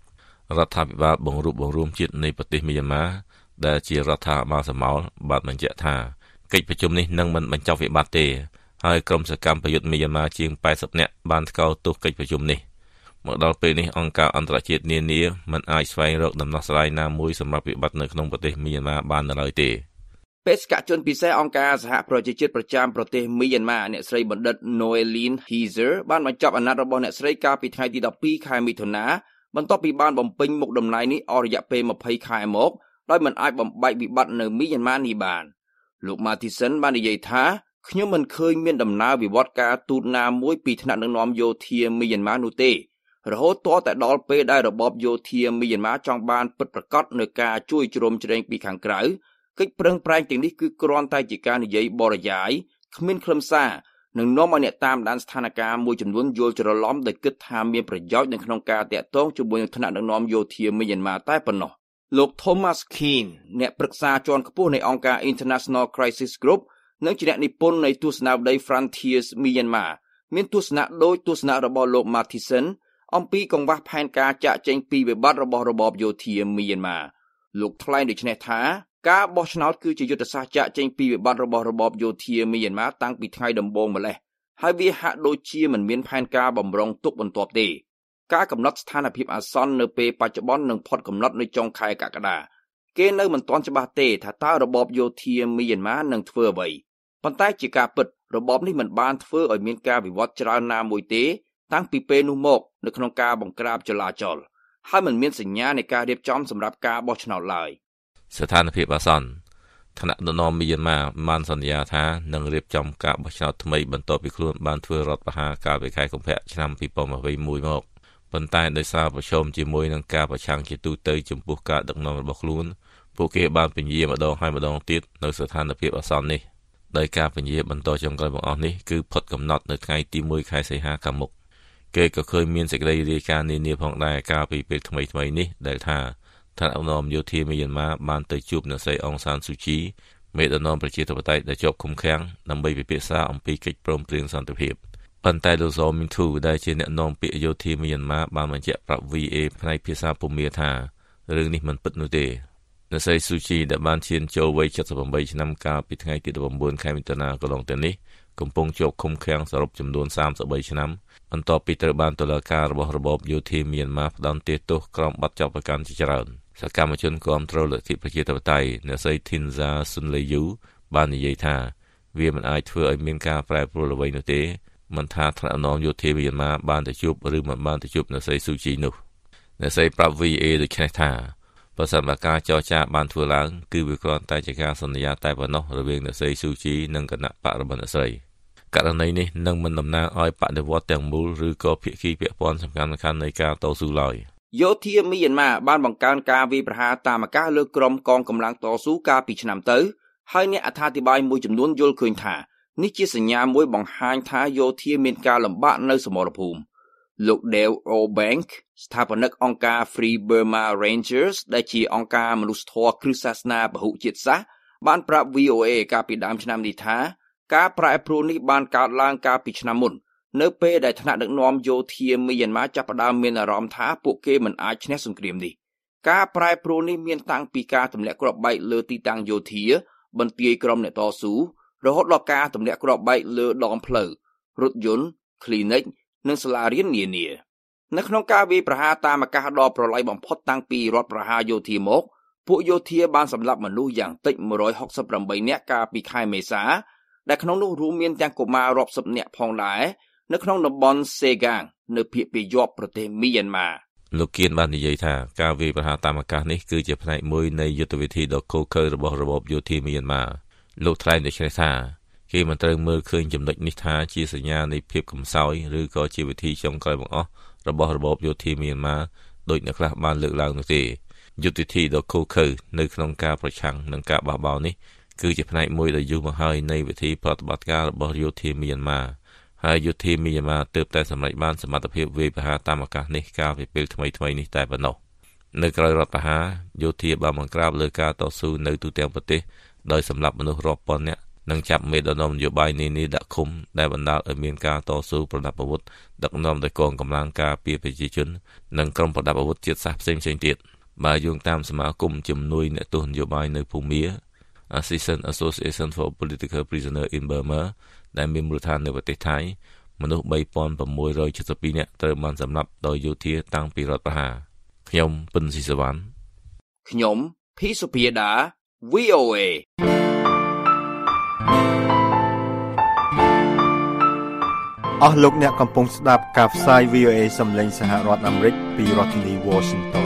រដ្ឋាភិបាលបង្រួបបង្រួមជាតិនៃប្រទេសមីយ៉ាន់ម៉ាដែលជារដ្ឋាភិបាលសមោលបានបញ្ជាក់ថាកិច្ចប្រជុំនេះនឹងមិនបញ្ចប់វិបត្តិទេហើយក្រុមសកម្មប្រយុទ្ធមីយ៉ាន់ម៉ាជាងแปดสิบនាក់បានថ្កោលទោសកិច្ចប្រជុំនេះមកដល់ពេលនេះអង្គការអន្តរជាតិនានាមិនអាចស្វែងរកដំណោះស្រាយណាមួយសម្រាប់វិបត្តិនៅក្នុងប្រទេសមីយ៉ាន់ម៉ាបាននៅឡើយទេបេសកជនពិសេសអង្គការសហប្រជាជាតិប្រចាំប្រទេសមីយ៉ាន់ម៉ាអ្នកស្រីបណ្ឌិត Noeline Heyzer បានបញ្ចប់អាណត្តិរបស់អ្នកស្រីកាលពីថ្ងៃទីដប់ពីរខែមិថុនាបន្ទាប់ពីបានបំពេញមុខតំណែងនេះអស់រយៈពេលยี่สิบខែមកដោយមិនអាចបំបែកវិបត្តិនៅមីយ៉ាន់ម៉ានេះបានលោក Mathison បាននិយាយថាខ្ញុំមិនឃើញមានដំណើរវិវត្តការទូតណាមួយពីថ្នាក់ដឹកនាំយោធាមីយ៉ាន់ម៉ានោះទេរហូតទាល់តែដល់ពេលដែលរបបយោធាមីយ៉ាន់ម៉ាចង់បានពិតប្រាកដនៅការជួយជ្រោមជ្រែងពីខាងក្រៅកិច្ចប្រឹងប្រែងទាំងនេះគឺគ្រាន់តែជាការនិយាយបរិយាយគ្មានខ្លឹមសារនឹងនាំឲ្យអ្នកតាមដានស្ថានភាពមួយចំនួនយល់ច្រឡំដោយគិតថាមានប្រយោជន៍នៅក្នុងការតាក់ទងជាមួយនឹងថ្នាក់ដឹកនាំយោធាមីយ៉ាន់ម៉ាតែប៉ុណ្ណោះលោក Thomas Keane អ្នកប្រឹក្សាជាន់ខ្ពស់នៃអង្គការ International Crisis Group និងជាអ្នកនិពន្ធនៃទស្សនាវដ្តី Frontiers Myanmar មានទស្សនៈដូចទស្សនៈរបស់លោក Mathison អំពីកង្វះផែនការចាក់ចែងពីវិបត្តិរបស់របបយោធាមីយ៉ាន់ម៉ាលោកថ្លែងដូចនេះថាការបោះឆ្នោតគឺជាយុទ្ធសាស្ត្រចាក់ចែងពីវិបត្តិរបស់របបយោធាមីយ៉ាន់ម៉ាតាំងពីថ្ងៃដំបូងម្ល៉េះហើយវាហាក់ដូចជាមិនមានផែនការបំរុងទុកបន្ទាប់ទេការកំណត់ស្ថានភាពអាសន្ននៅពេលបច្ចុប្បន្ននឹងផុតកំណត់នៅចុងខែកក្កដាគេនៅមិនទាន់ច្បាស់ទេថាតើរបបយោធាមីយ៉ាន់ម៉ានឹងធ្វើអ្វីប៉ុន្តែជាការពិតរបបនេះមិនបានធ្វើឲ្យមានការវិវត្តច្រើនណាមួយទេតាំងពីពេលនោះមកនៅក្នុងការបង្ក្រាបចលាចលហើយមិនមានសញ្ញានៃការរៀបចំសម្រាប់ការបោះឆ្នោតឡើយស្ថានភាពអាសន្នថ្នាក់ដឹកនាំមីយ៉ាន់ម៉ាបានសន្យាថានឹងរៀបចំការបោះឆ្នោតថ្មីបន្ទាប់ពីខ្លួនបានធ្វើរដ្ឋប្រហារកាលពីខែកុម្ភៈឆ្នាំยี่สิบยี่สิบเอ็ดមកប៉ុន្តែដោយសារប្រឈមជាមួយនឹងការប្រឆាំងជាទូទៅចំពោះការដឹកនាំរបស់ខ្លួនពួកគេបានពន្យាម្ដងហើយម្ដងទៀតនៅស្ថានភាពអាសន្ននេះដោយការពន្យាបន្តចុងក្រោយបង្អស់នេះគឺផុតកំណត់នៅថ្ងៃទីមួយខែសីហាខាងមុខគេក៏ឃើញមានសេចក្តីរាយការណ៍នានាផងដែរកាលពីពេលថ្មីថ្មីនេះដែលថាថ្នាក់ដឹកនាំយោធាមីយ៉ាន់ម៉ាបានទៅជួបអ្នកស្រីអងសានស៊ូជីមេដឹកនាំប្រជាធិបតេយ្យដែលជាប់ឃុំឃាំងដើម្បីពិភាក្សាអំពីកិច្ចព្រមព្រៀងសន្តិភាពប៉ុន្តែលោក Zo Minthu ដែលជាអ្នកនាំពាក្យយោធាមីយ៉ាន់ម៉ាបានបញ្ជាក់ប្រាប់ វី เอ ផ្នែកភាសាភូមាថារឿងនេះមិនពិតនោះទេអ្នកស្រីស៊ូជីដែលបានឈានចូលវ័យเจ็ดสิบแปดឆ្នាំកាលពីថ្ងៃទីnineteenខែមិថុនាកន្លងទៅនេះកំពុងជាប់ឃុំឃាំងសរុបចំនួនthirty-threeឆ្នាំបន្ទាប់ពីត្រូវបានតុលាការរបស់របបយោធាមីយ៉ាន់ម៉ាផ្តន្ទាទោសក្រោមបទចោទប្រកាន់ជាច្រើនសកម្មជនគាំទ្រលទ្ធិប្រជាធិបតេយ្យអ្នកស្រី Thinza Sunleyu បាននិយាយថាវាមិនអាចធ្វើឲ្យមានការប្រែប្រួលអ្វីនោះទេមិនថាថ្នាក់ដឹកនាំយោធាមីយ៉ាន់ម៉ាបានទៅជួបឬមិនបានទៅជួបអ្នកស្រីស៊ូជីនោះអ្នកស្រីប្រាប់ វី เอ ដូចនេះថាបើសិនបើការចរចាបានធ្វើឡើងគឺវាគ្រាន់តែជាការសន្យាតែប៉ុណ្ណោះរវាងអ្នកស្រីស៊ូជីនិងគណៈបករបស់អ្នកស្រីករណីនេះនឹងមិនតំណាងឲ្យបដិវត្តទាំងមូលឬក៏ភាគីពាក់ព័ន្ធសំខាន់ៗនៃការតស៊ូឡើយយោធាមីយ៉ាន់ម៉ាបានបង្កើនការវាយប្រហារតាមអាកាសលើក្រុមកងកម្លាំងតស៊ូកាលពីឆ្នាំទៅហើយអ្នកអត្ថាធិប្បាយមួយចំនួនយល់ឃើញថានេះជាសញ្ញាមួយបង្ហាញថាយោធាមានការលំបាកនៅសមរភូមិលោក Dale Obank ស្ថាបនិកអង្គការ Free Burma Rangers ដែលជាអង្គការមនុស្សធម៌គ្រឹះសាសនាពហុជាតិសាសន៍បានប្រាប់ វី អូ เอ កាលពីដើមឆ្នាំនេះថាការប្រែប្រួលនេះបានកើតឡើងកាលពីឆ្នាំមុននៅពេលដែលថ្នាក់ដឹកនាំយោធាមីយ៉ាន់ម៉ាចាប់ផ្ដើមមានអារម្មណ៍ថាពួកគេមិនអាចឈ្នះសង្គ្រាមនេះការប្រែប្រួលនេះមានតាំងពីការទម្លាក់គ្រាប់បែកលើទីតាំងយោធាបន្ទាយក្រុមអ្នកតស៊ូរហូតដល់ការទម្លាក់គ្រាប់បែកលើដងផ្លូវរថយន្ត clinic និងសាលារៀននានានៅក្នុងការវាយប្រហារតាមអាកាសដ៏ប្រឡាយបំផុតតាំងពីរដ្ឋប្រហារយោធាមកពួកយោធាបានសម្លាប់មនុស្សយ៉ាងតិចone hundred sixty-eightនាក់កាលពីខែមេសាដែលក្នុងនោះរួមមានទាំងកុមាររាប់សិបនាក់ផងដែរនៅក្នុងតំបន់សេហ្គាងនៅភាគពាយព្យប្រទេសមីយ៉ាន់ម៉ាលោកគៀនបាននិយាយថាការវាយប្រហារតាមអាកាសនេះគឺជាផ្នែកមួយនៃយុទ្ធវិធីដ៏ឃោរឃៅរបស់របបយោធាមីយ៉ាន់ម៉ាលោកថ្លែងដូចនេះថាគេមិនត្រូវមើលឃើញចំណុចនេះថាជាសញ្ញានៃភាពកំសោយឬក៏ជាវិធីចុងក្រោយបង្អស់របស់របបយោធាមីយ៉ាន់ម៉ាដោយអ្នកខ្លះបានលើកឡើងនោះទេយុទ្ធវិធីដ៏ឃោរឃៅនៅក្នុងការប្រឆាំងនឹងការបះបោរនេះគឺជាផ្នែកមួយដ៏យូរមកហើយនៃវិធីប្រតិបត្តិការរបស់យោធាមីយ៉ាន់ម៉ាហើយយោធាមីយ៉ាន់ម៉ាទើបតែសម្រេចបានសមត្ថភាពវាយប្រហារតាមអាកាសនេះកាលពីពេលថ្មីៗនេះតែប៉ុណ្ណោះនៅក្រៅរដ្ឋប្រហារយោធាបានបង្ក្រាបលើការតស៊ូនៅទូទាំងប្រទេសដោយសម្លាប់មនុស្សរាប់ពាន់នាក់និងចាប់មេដឹកនាំនយោបាយនានាដាក់ឃុំដែលបណ្ដាលឲ្យមានការតស៊ូប្រដាប់អាវុធដឹកនាំដោយកងកម្លាំងការពារប្រជាជននិងក្រុមប្រដាប់អាវុធជាតិសាសន៍ផ្សេងៗទៀតបើយោងតាមសមាគមជំនួយអ្នកទោសនយោបាយនៅភូមា Assistance Association for Political Prisoners in Burma ដែលមានមូលដ្ឋាននៅប្រទេសថៃមនុស្ស three thousand six hundred seventy-two នាក់ត្រូវបានសម្លាប់ដោយយោធាតាំងពីរដ្ឋប្រហារខ្ញុំពិនស៊ីសវណ្ណខ្ញុំភីសុភាដា វី អូ เอអស់លោកអ្នកកំពុងស្ដាប់ការផ្សាយ វី អូ เอ សំឡេងសហរដ្ឋអាមេរិកពីរដ្ឋធានី Washington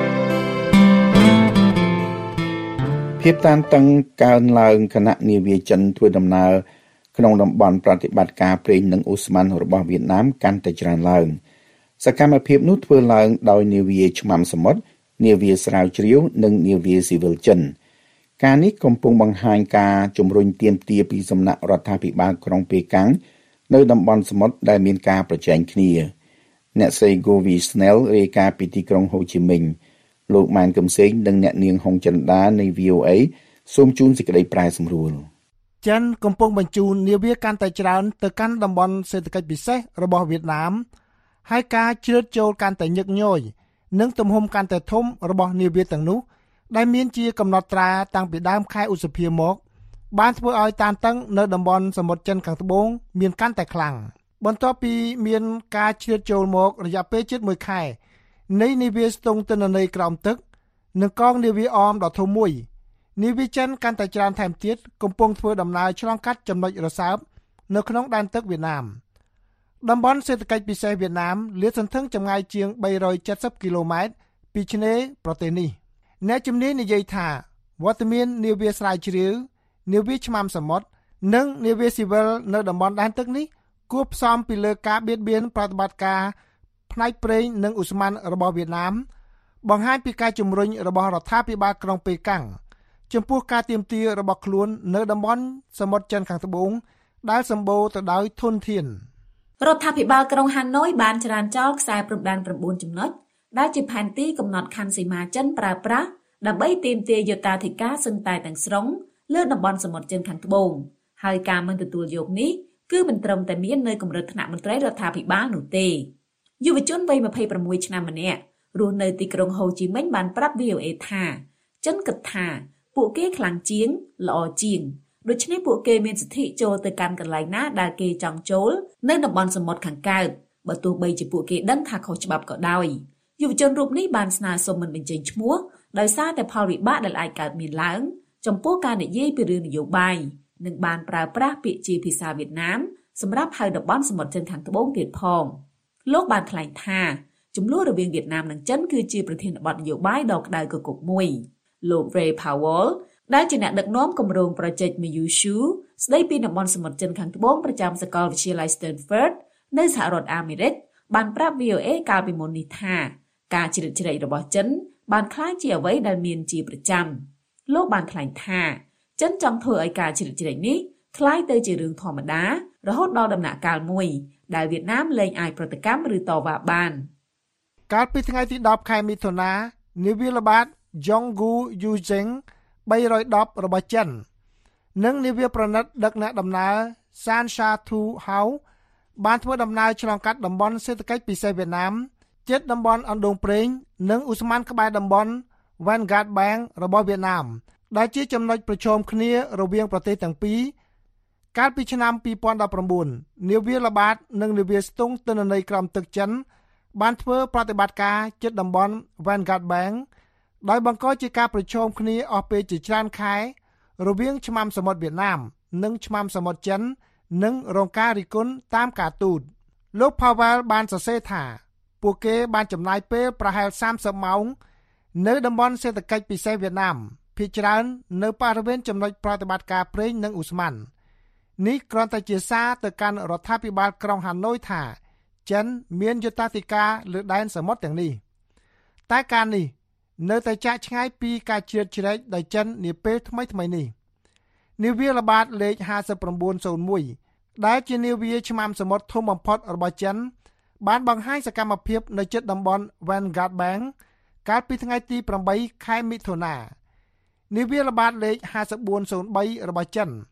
ភាពតានតឹងកើនឡើងគណៈនាវាចិនធ្វើដំណើរក្នុងតំបន់ប្រតិបត្តិការប្រេងនិងអូស្មန်របស់វៀតណាមកាន់តែច្រើនឡើងសកម្មភាពនោះធ្វើឡើងដោយនាវាឆ្មាំសមុទ្រនាវាស្រាវជ្រាវនិងនាវាស៊ីវិលចិនការនេះកំពុងបង្ហាញការជំរុញទាមទារពីសំណាក់រដ្ឋាភិបាលក្រុងប៉េកាំងនៅតំបន់សមុទ្រដែលមានការប្រជែងគ្នាអ្នកស្រី Govi Snell រាយការណ៍ពីទីក្រុងហូជីមិញលោកម៉ានកឹមសេងនិងអ្នកនាងហុងចិនដានៃ វី អូ เอ សូមជូនសេចក្តីប្រែសម្រួលចិនកំពុងបញ្ជូននាវាកាន់តែច្រើនទៅកាន់តំបន់សេដ្ឋកិច្ចពិសេសរបស់វៀតណាមហើយការជ្រៀតចូលកាន់តែញឹកញយនិងទំហំកាន់តែធំរបស់នាវាទាំងនោះដែលមានជាកំណត់ត្រាតាំងពីដើមខែឧសភាមកបានធ្វើឲ្យតានតឹងនៅតំបន់សមុទ្រចិនខាងត្បូងមានកាន់តែខ្លាំងបន្ទាប់ពីមានការជ្រៀតចូលមករយៈពេលជិតមួយខែនៃនាវាស្ទង់ទិន្នន័យក្រោមទឹកនិងកងនាវាអមដ៏ធំមួយនាវាចិនកាន់តែច្រើនថែមទៀតកំពុងធ្វើដំណើរឆ្លងកាត់ចំណុចរសើបនៅក្នុងដែនទឹកវៀតណាមតំបន់សេដ្ឋកិច្ចពិសេសវៀតណាមលាតសន្ធឹងចម្ងាយជាងthree hundred seventyគីឡូម៉ែត្រពីឆ្នេរប្រទេសនេះអ្នកជំនាញនិយាយថាវត្តមាននាវាស្រាវជ្រាវនាវាឆ្មាំសមុទ្រនិងនាវាស៊ីវិលនៅតំបន់ដែនទឹកនេះគួបផ្សំពីលើការបៀតបៀនប្រតិបត្តិការផ្នែកប្រេងនិងឧស្ម័នរបស់វៀតណាមបង្ហាញពីការជំរុញរបស់រដ្ឋាភិបាលក្រុងប៉េកាំងចំពោះការទាមទាររបស់ខ្លួននៅតំបន់សមុទ្រចិនខាងត្បូងដែលសម្បូរទៅដោយធនធានរដ្ឋាភិបាលក្រុងហាណូយបានច្រានចោលខ្សែព្រំដែនnineចំណុចដែលជាផែនទីកំណត់ខណ្ឌសីមាចិនប្រើប្រាស់ដើម្បីទាមទារយុត្តាធិការសឹងតែទាំងស្រុងលើតំបន់សមុទ្រចិនខាងត្បូងហើយការមិនទទួលយកនេះគឺមិនត្រឹមតែមាននៅកម្រិតថ្នាក់មន្ត្រីរដ្ឋាភិបាលនោះទេយុវជនវ័យtwenty-sixឆ្នាំម្នាក់រស់នៅទីក្រុងហូជីមិញបានប្រាប់ វី អូ เอ ថាចិនគិតថាពួកគេខ្លាំងជាងល្អជាងដូច្នេះពួកគេមានសិទ្ធិចូលទៅកាន់កន្លែងណាដែលគេចង់ចូលនៅតំបន់សមុទ្រខាងកើតបើទោះបីជាពួកគេដឹងថាខុសច្បាប់ក៏ដោយយុវជនរូបនេះបានស្នើសុំមិនបញ្ចេញឈ្មោះដោយសារតែផលវិបាកដែលអាចកើតមានឡើងចំពោះការនិយាយពីរឿងនយោបាយនិងបានប្រើប្រាស់ពាក្យជាភាសាវៀតណាមសម្រាប់ហៅតំបន់សមុទ្រចិនខាងត្បូងទៀតផងលោកបានថ្លែងថាចំនួនរវាងវៀតណាមនិងចិនគឺជាប្រធានបទនយោបាយដ៏ក្តៅគគុកមួយលោក Ray Powell ដែលជាអ្នកដឹកនាំគម្រោង Project Myushu ស្ដីពីតំបន់សមុទ្រចិនខាងត្បូងប្រចាំសាកលវិទ្យាល័យ Stanford នៅសហរដ្ឋអាមេរិកបានប្រាប់ វី អូ เอ កាលពីមុននេះថាការជ្រៀតជ្រែករបស់ចិនបានក្លាយជាអ្វីដែលមានជាប្រចាំលោកបានថ្លែងថាចិនចង់ធ្វើឲ្យការជ្រៀតជ្រែកនេះคล้ายទៅជារឿងធម្មតារហូតដល់ដំណាក់កាលមួយដែលវៀតណាមលែងអាចប្រតិកម្មឬតវ៉ាបានកាលពីថ្ងៃទីtenខែមិថុនានាវាល្បាត Yonggu Yuzheng three hundred tenរបស់ចិននិងនាវាប្រណិតដឹកអ្នកដំណើរ San Sha Thu Hao បានធ្វើដំណើរឆ្លងកាត់តំបន់សេដ្ឋកិច្ចពិសេសវៀតណាមជិតតំបន់អណ្ដូងប្រេងនិងឧស្ម័នក្បែរតំបន់ Vanguard Bank របស់វៀតណាមដែលជាចំណុចប្រឈមគ្នារវាងប្រទេសទាំងពីរកាលពីឆ្នាំtwenty nineteenនាវាល្បាតនិងនាវាស្ទង់ទិន្នន័យក្រោមទឹកចិនបានធ្វើប្រតិបត្តិការជិតតំបន់ Vanguard Bank ដោយបង្កជាការប្រឈមគ្នាអស់ពេលជាច្រើនខែរវាងឆ្មាំសមុទ្រវៀតណាមនិងឆ្មាំសមុទ្រចិននិងរងការរិះគន់តាមការទូតលោក Powell បានសរសេរថាពួកគេបានចំណាយពេលប្រហែលthirtyម៉ោងនៅតំបន់សេដ្ឋកិច្ចពិសេសវៀតណាមភាគច្រើននៅបរិវេណចំណុចប្រតិបត្តិការប្រេងនិងឧស្ម័ននេះគ្រាន់តែជាសារទៅកាន់រដ្ឋាភិបាលក្រុងហាណូយថាចិនមានយុត្តាធិការលើដែនសមុទ្រទាំងនេះតែការនេះនៅតែចាក់ឆ្ងាយពីការជ្រៀតជ្រែកដោយចិននាពេលថ្មីៗនេះនាវាល្បាតលេខfifty-nine oh oneដែលជានាវាឆ្មាំសមុទ្រធំបំផុតរបស់ចិនបានបង្ហាញសកម្មភាពនៅជិតតំបន់ Vanguard Bank កាលពីថ្ងៃទីeightខែមិថុនានាវាល្បាតលេខfifty-four oh threeរបស់ចិន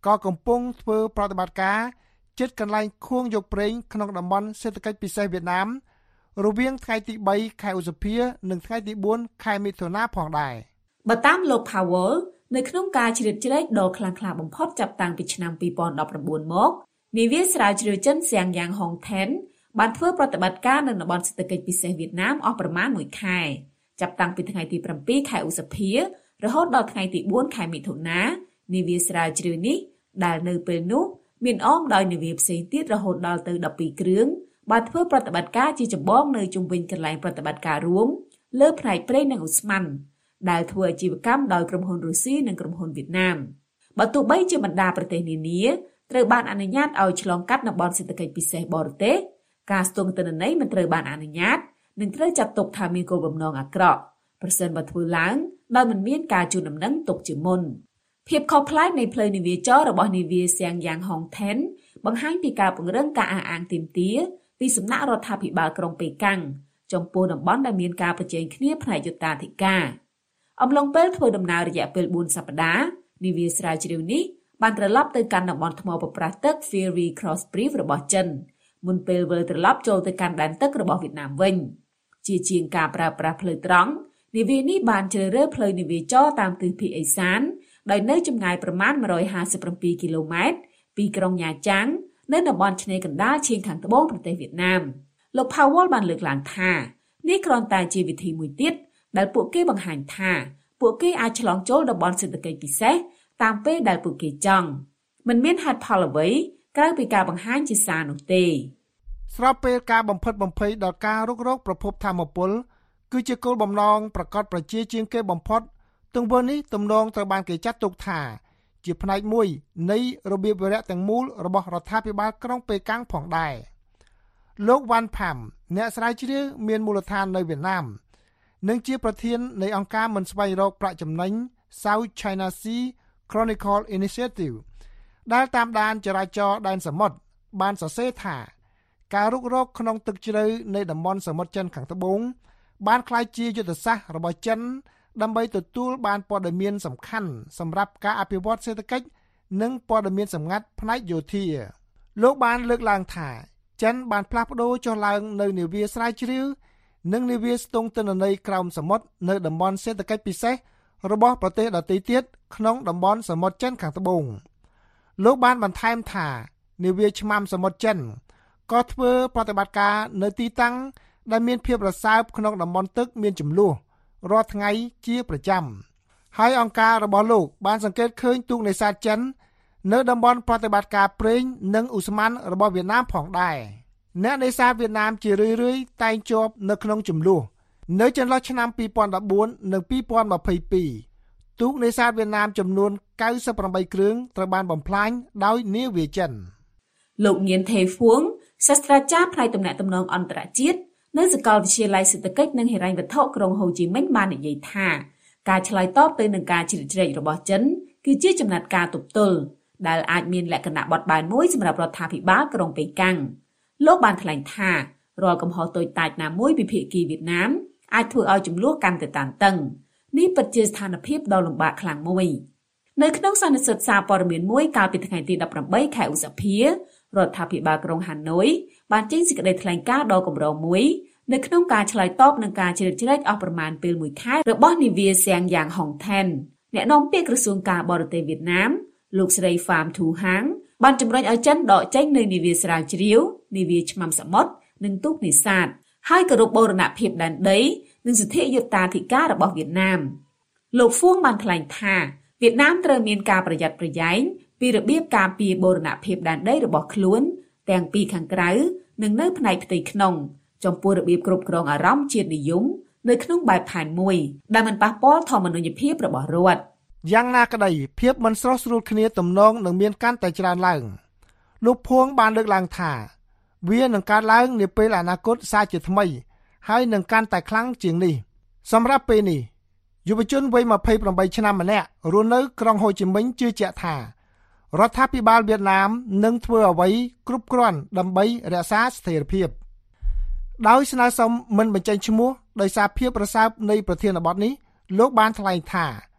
ក៏កំពុងធ្វើប្រតិបត្តិការជិតកន្លែងខួងយកប្រេងក្នុងតំបន់សេដ្ឋកិច្ចពិសេសវៀតណាមរវាងថ្ងៃទីបីខែឧសភានិងថ្ងៃទីបួនខែមិថុនាផងដែរបើតាមលោក Powell នៅក្នុងការជ្រៀតជ្រែកដ៏ខ្លាំងក្លាបំផុតចាប់តាំងពីឆ្នាំពីរពាន់ដប់ប្រាំបួនមកនាវាស្រាវជ្រាវចិនសៀងយ៉ាងហុងថែនបានធ្វើប្រតិបត្តិការនៅតំបន់សេដ្ឋកិច្ចពិសេសវៀតណាមអស់ប្រមាណមួយខែចាប់តាំងពីថ្ងៃទីប្រាំពីរខែឧសភារហូតដល់ថ្ងៃទីបួនខែមិថុនានាវាស្រាវជ្រាវនេះដែលនៅពេលនោះមានអមដោយនាវាផ្សេងទៀតរហូតដល់ទៅដប់ពីរគ្រឿងបានធ្វើប្រតិបត្តិការជាចម្បងនៅជុំវិញកន្លែងប្រតិបត្តិការរួមលើផ្នែកប្រេងនិងឧស្ម័នដែលធ្វើអាជីវកម្មដោយក្រុមហ៊ុនរុស្ស៊ីនិងក្រុមហ៊ុនវៀតណាមបើទោះបីជាបណ្ដាប្រទេសនានាត្រូវបានអនុញ្ញាតឲ្យឆ្លងកាត់តំបន់សេដ្ឋកិច្ចពិសេសបរទេសការស្ទង់ទិន្នន័យមិនត្រូវបានអនុញ្ញាតនិងត្រូវចាត់ទុកថាមានគោលបំណងអាក្រក់ប្រសិនបើធ្វើឡើងដោយមិនមានការជូនដំណឹងទុកជាមុនភាពខុសប្លែកនៃផ្លូវនាវាចររបស់នាវាសៀងយ៉ាងហុងថែនបង្ហាញពីការពង្រឹងការអះអាងទាមទារពីសំណាក់រដ្ឋាភិបាលក្រុងប៉េកាំងចំពោះតំបន់ដែលមានការប្រជែងគ្នាផ្នែកយុត្តាធិការអំឡុងពេលធ្វើដំណើររយៈពេលបួនសប្តាហ៍នាវាស្រាវជ្រាវនេះបានត្រឡប់ទៅកាន់តំបន់ថ្មប្រប្រាស់ទឹក Fiery Cross Reef របស់ចិនមុនពេលវិលត្រឡប់ចូលទៅកាន់ដែនទឹករបស់វៀតណាមវិញជាជាងការប្រើប្រាស់ផ្លូវត្រង់នាវានេះបានជ្រើសរើសផ្លូវនាវាចរតាមទិសភាគឦសានដោយនៅចម្ងាយប្រមាណមួយរយហាសិបប្រាំពីរគីឡូម៉ែត្រពីក្រុងញ៉ាចាងនៅតំបន់ឆ្នេរកណ្ដាលឈៀងខាងត្បូងប្រទេសវៀតណាមលោក Powell បានលើកឡើងថានេះគ្រាន់តែជាវិធីមួយទៀតដែលពួកគេបង្ហាញថាពួកគេអាចឆ្លងចូលតំបន់សេដ្ឋកិច្ចពិសេសតាមពេលដែលពួកគេចង់មិនមានហេតុផលអ្វីក្រៅពីការបង្ហាញជាសារនោះទេស្របពេលការបំផិតបំភ័យដល់ការរុករកប្រភពថាមពលគឺជាគោលបំណងប្រកបប្រជាជាងគេបំផុតទង្វើនេះទំនងត្រូវបានគេចាត់ទុកថាជាផ្នែកមួយនៃរបៀបវារៈទាំងមូលរបស់រដ្ឋាភិបាលក្រុងប៉េកាំងផងដែរលោកវ៉ាន់ផាំអ្នកស្រាវជ្រាវមានមូលដ្ឋាននៅវៀតណាមនិងជាប្រធាននៃអង្គការមិនស្វែងរកប្រាក់ចំណេញ South China Sea Chronicle Initiative ដែលតាមដានចរាចរណ៍ដែនសមុទ្របានសរសេរថាការរុករកក្នុងទឹកជ្រៅនៃតំបន់សមុទ្រចិនខាងត្បូងបានក្លាយជាយុទ្ធសាស្ត្ររបស់ចិនដើម្បីទទួលបានព័ត៌មានសំខាន់សម្រាប់ការអភិវឌ្ឍសេដ្ឋកិច្ចនិងព័ត៌មានសម្ងាត់ផ្នែកយោធាលោកបានលើកឡើងថាចិនបានផ្លាស់ប្ដូរចុះឡើងនៅនាវាស្រាវជ្រាវនិងនាវាស្ទង់ទិន្នន័យក្រោមសមុទ្រនៅតំបន់សេដ្ឋកិច្ចពិសេសរបស់ប្រទេសដទៃទៀតក្នុងតំបន់សមុទ្រចិនខាងត្បូងលោកបានបន្ថែមថានាវាឆ្មាំសមុទ្រចិនក៏ធ្វើប្រតិបត្តិការនៅទីតាំងដែលមានភាពរសើបក្នុងតំបន់ទឹកមានចំនួនរាល់ថ្ងៃជាប្រចាំហើយអង្គការរបស់លោកបានសង្កេតឃើញទូកនេសាទចិននៅតំបន់ប្រតិបត្តិការប្រេងនិងឧស្ម័នរបស់វៀតណាមផងដែរអ្នកនេសាទវៀតណាមជារឿយៗតែងជាប់នៅក្នុងចំនួននៅចន្លោះឆ្នាំពីរពាន់ដប់បួននិងពីរពាន់ម្ភៃពីរទូកនេសាទវៀតណាមចំនួនកៅសិបប្រាំបីគ្រឿងត្រូវបានបំផ្លាញដោយនាវាចិនលោកញៀនថេហ្វួងសាស្ត្រាចារ្យផ្នែកទំនាក់ទំនងអន្តរជាតិនៅសាកលវិទ្យាល័យសេដ្ឋកិច្ចនិងហិរញ្ញវត្ថុក្រុងហូជីមិញបាននិយាយថាការឆ្លើយតបទៅនឹងការជ្រៀតជ្រែករបស់ចិនគឺជាចំណាត់ការទប់ទល់ដែលអាចមានលក្ខណៈបត់បែនមួយសម្រាប់រដ្ឋាភិបាលក្រុងប៉េកាំងលោកបានថ្លែងថារាល់កំហុសតូចតាចណាមួយពីភាគីវៀតណាមអាចធ្វើឲ្យចំនួនកាន់តែតានតឹងនេះពិតជាស្ថានភាពដ៏លំបាកខ្លាំងមួយនៅក្នុងសន្និសីទសារព័ត៌មានមួយកាលពីថ្ងៃទីដប់ប្រាំបីខែឧសភារដ្ឋាភិបាលក្រុងហាណូយបានចេញសេចក្តីថ្លែងការណ៍ដ៏កម្រមួយនៅក្នុងការឆ្លើយតបនឹងការជ្រៀតជ្រែកអស់ប្រមាណពេលមួយខែរបស់នាវាសៀងយ៉ាងហុងថែនអ្នកនាំពាក្យក្រសួងការបរទេសវៀតណាមលោកស្រី Pham Thu Hang បានជំរុញឲ្យចិនដកចេញនូវនាវាស្រាវជ្រាវនាវាឆ្មាំសមុទ្រនិងទូកនេសាទហើយគោរពបូរណភាពដែនដីនិងសិទ្ធិយុត្តាធិការរបស់វៀតណាមលោកហ្វួងបានថ្លែងថាវៀតណាមត្រូវមានការប្រយ័ត្នប្រយែងពីរបៀបការពារបូរណភាពដែនដីរបស់ខ្លួនទាំងពីខាងក្រៅនិងនៅផ្នែកផ្ទៃក្នុងចំពោះរបៀបគ្រប់គ្រងអារម្មណ៍ជាតិនិយមនៅក្នុងបែបផែនមួយដែលមិនប៉ះពាល់ធម្មនុញ្ញភាពរបស់រដ្ឋយ៉ាងណាក្តីភាពមិនស្រស់ស្រួលគ្នាទំនងនឹងមានកាន់តែច្រើនឡើងលោកភួងបានលើកឡើងថាវានឹងកើតឡើងនាពេលអនាគតសាជាថ្មីហើយនឹងកាន់តែខ្លាំងជាងនេះសម្រាប់ពេលនេះយុវជនវ័យម្ភៃប្រាំបីឆ្នាំម្នាក់រស់នៅក្រុងហូជីមិញជឿជាក់ថារដ្ឋាភិបាលវៀតណាមនឹងធ្វើអ្វីគ្រប់គ្រាន់ដើម្បីរក្សាស្ថិរភាពដោយស្នើសុំមិនបញ្ចេញឈ្មោះដោយសារភាពរសើបនៃប្រធានបទនេះលោកបានថ្លែងថា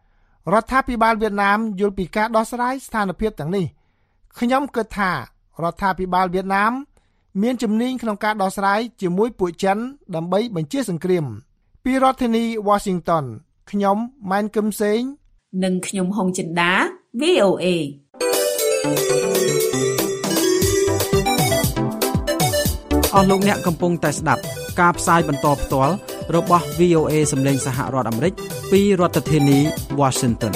រដ្ឋាភិបាលវៀតណាមយល់ពីការដោះស្រាយស្ថានភាពទាំងនេះខ្ញុំគិតថារដ្ឋាភិបាលវៀតណាមមានជំនាញក្នុងការដោះស្រាយជាមួយពួកចិនដើម្បីបញ្ជាសង្គ្រាមពីរដ្ឋធានី Washington ខ្ញុំម៉ែនគឹមសេងនិងខ្ញុំហុងចិន្តា វី អូ เอអស់លោកអ្នកកំពុងតែស្ដាប់ការផ្សាយបន្តផ្ទាល់របស់ វី អូ เอ សម្លេងសហរដ្ឋអាមេរិកពីរដ្ឋធានី Washington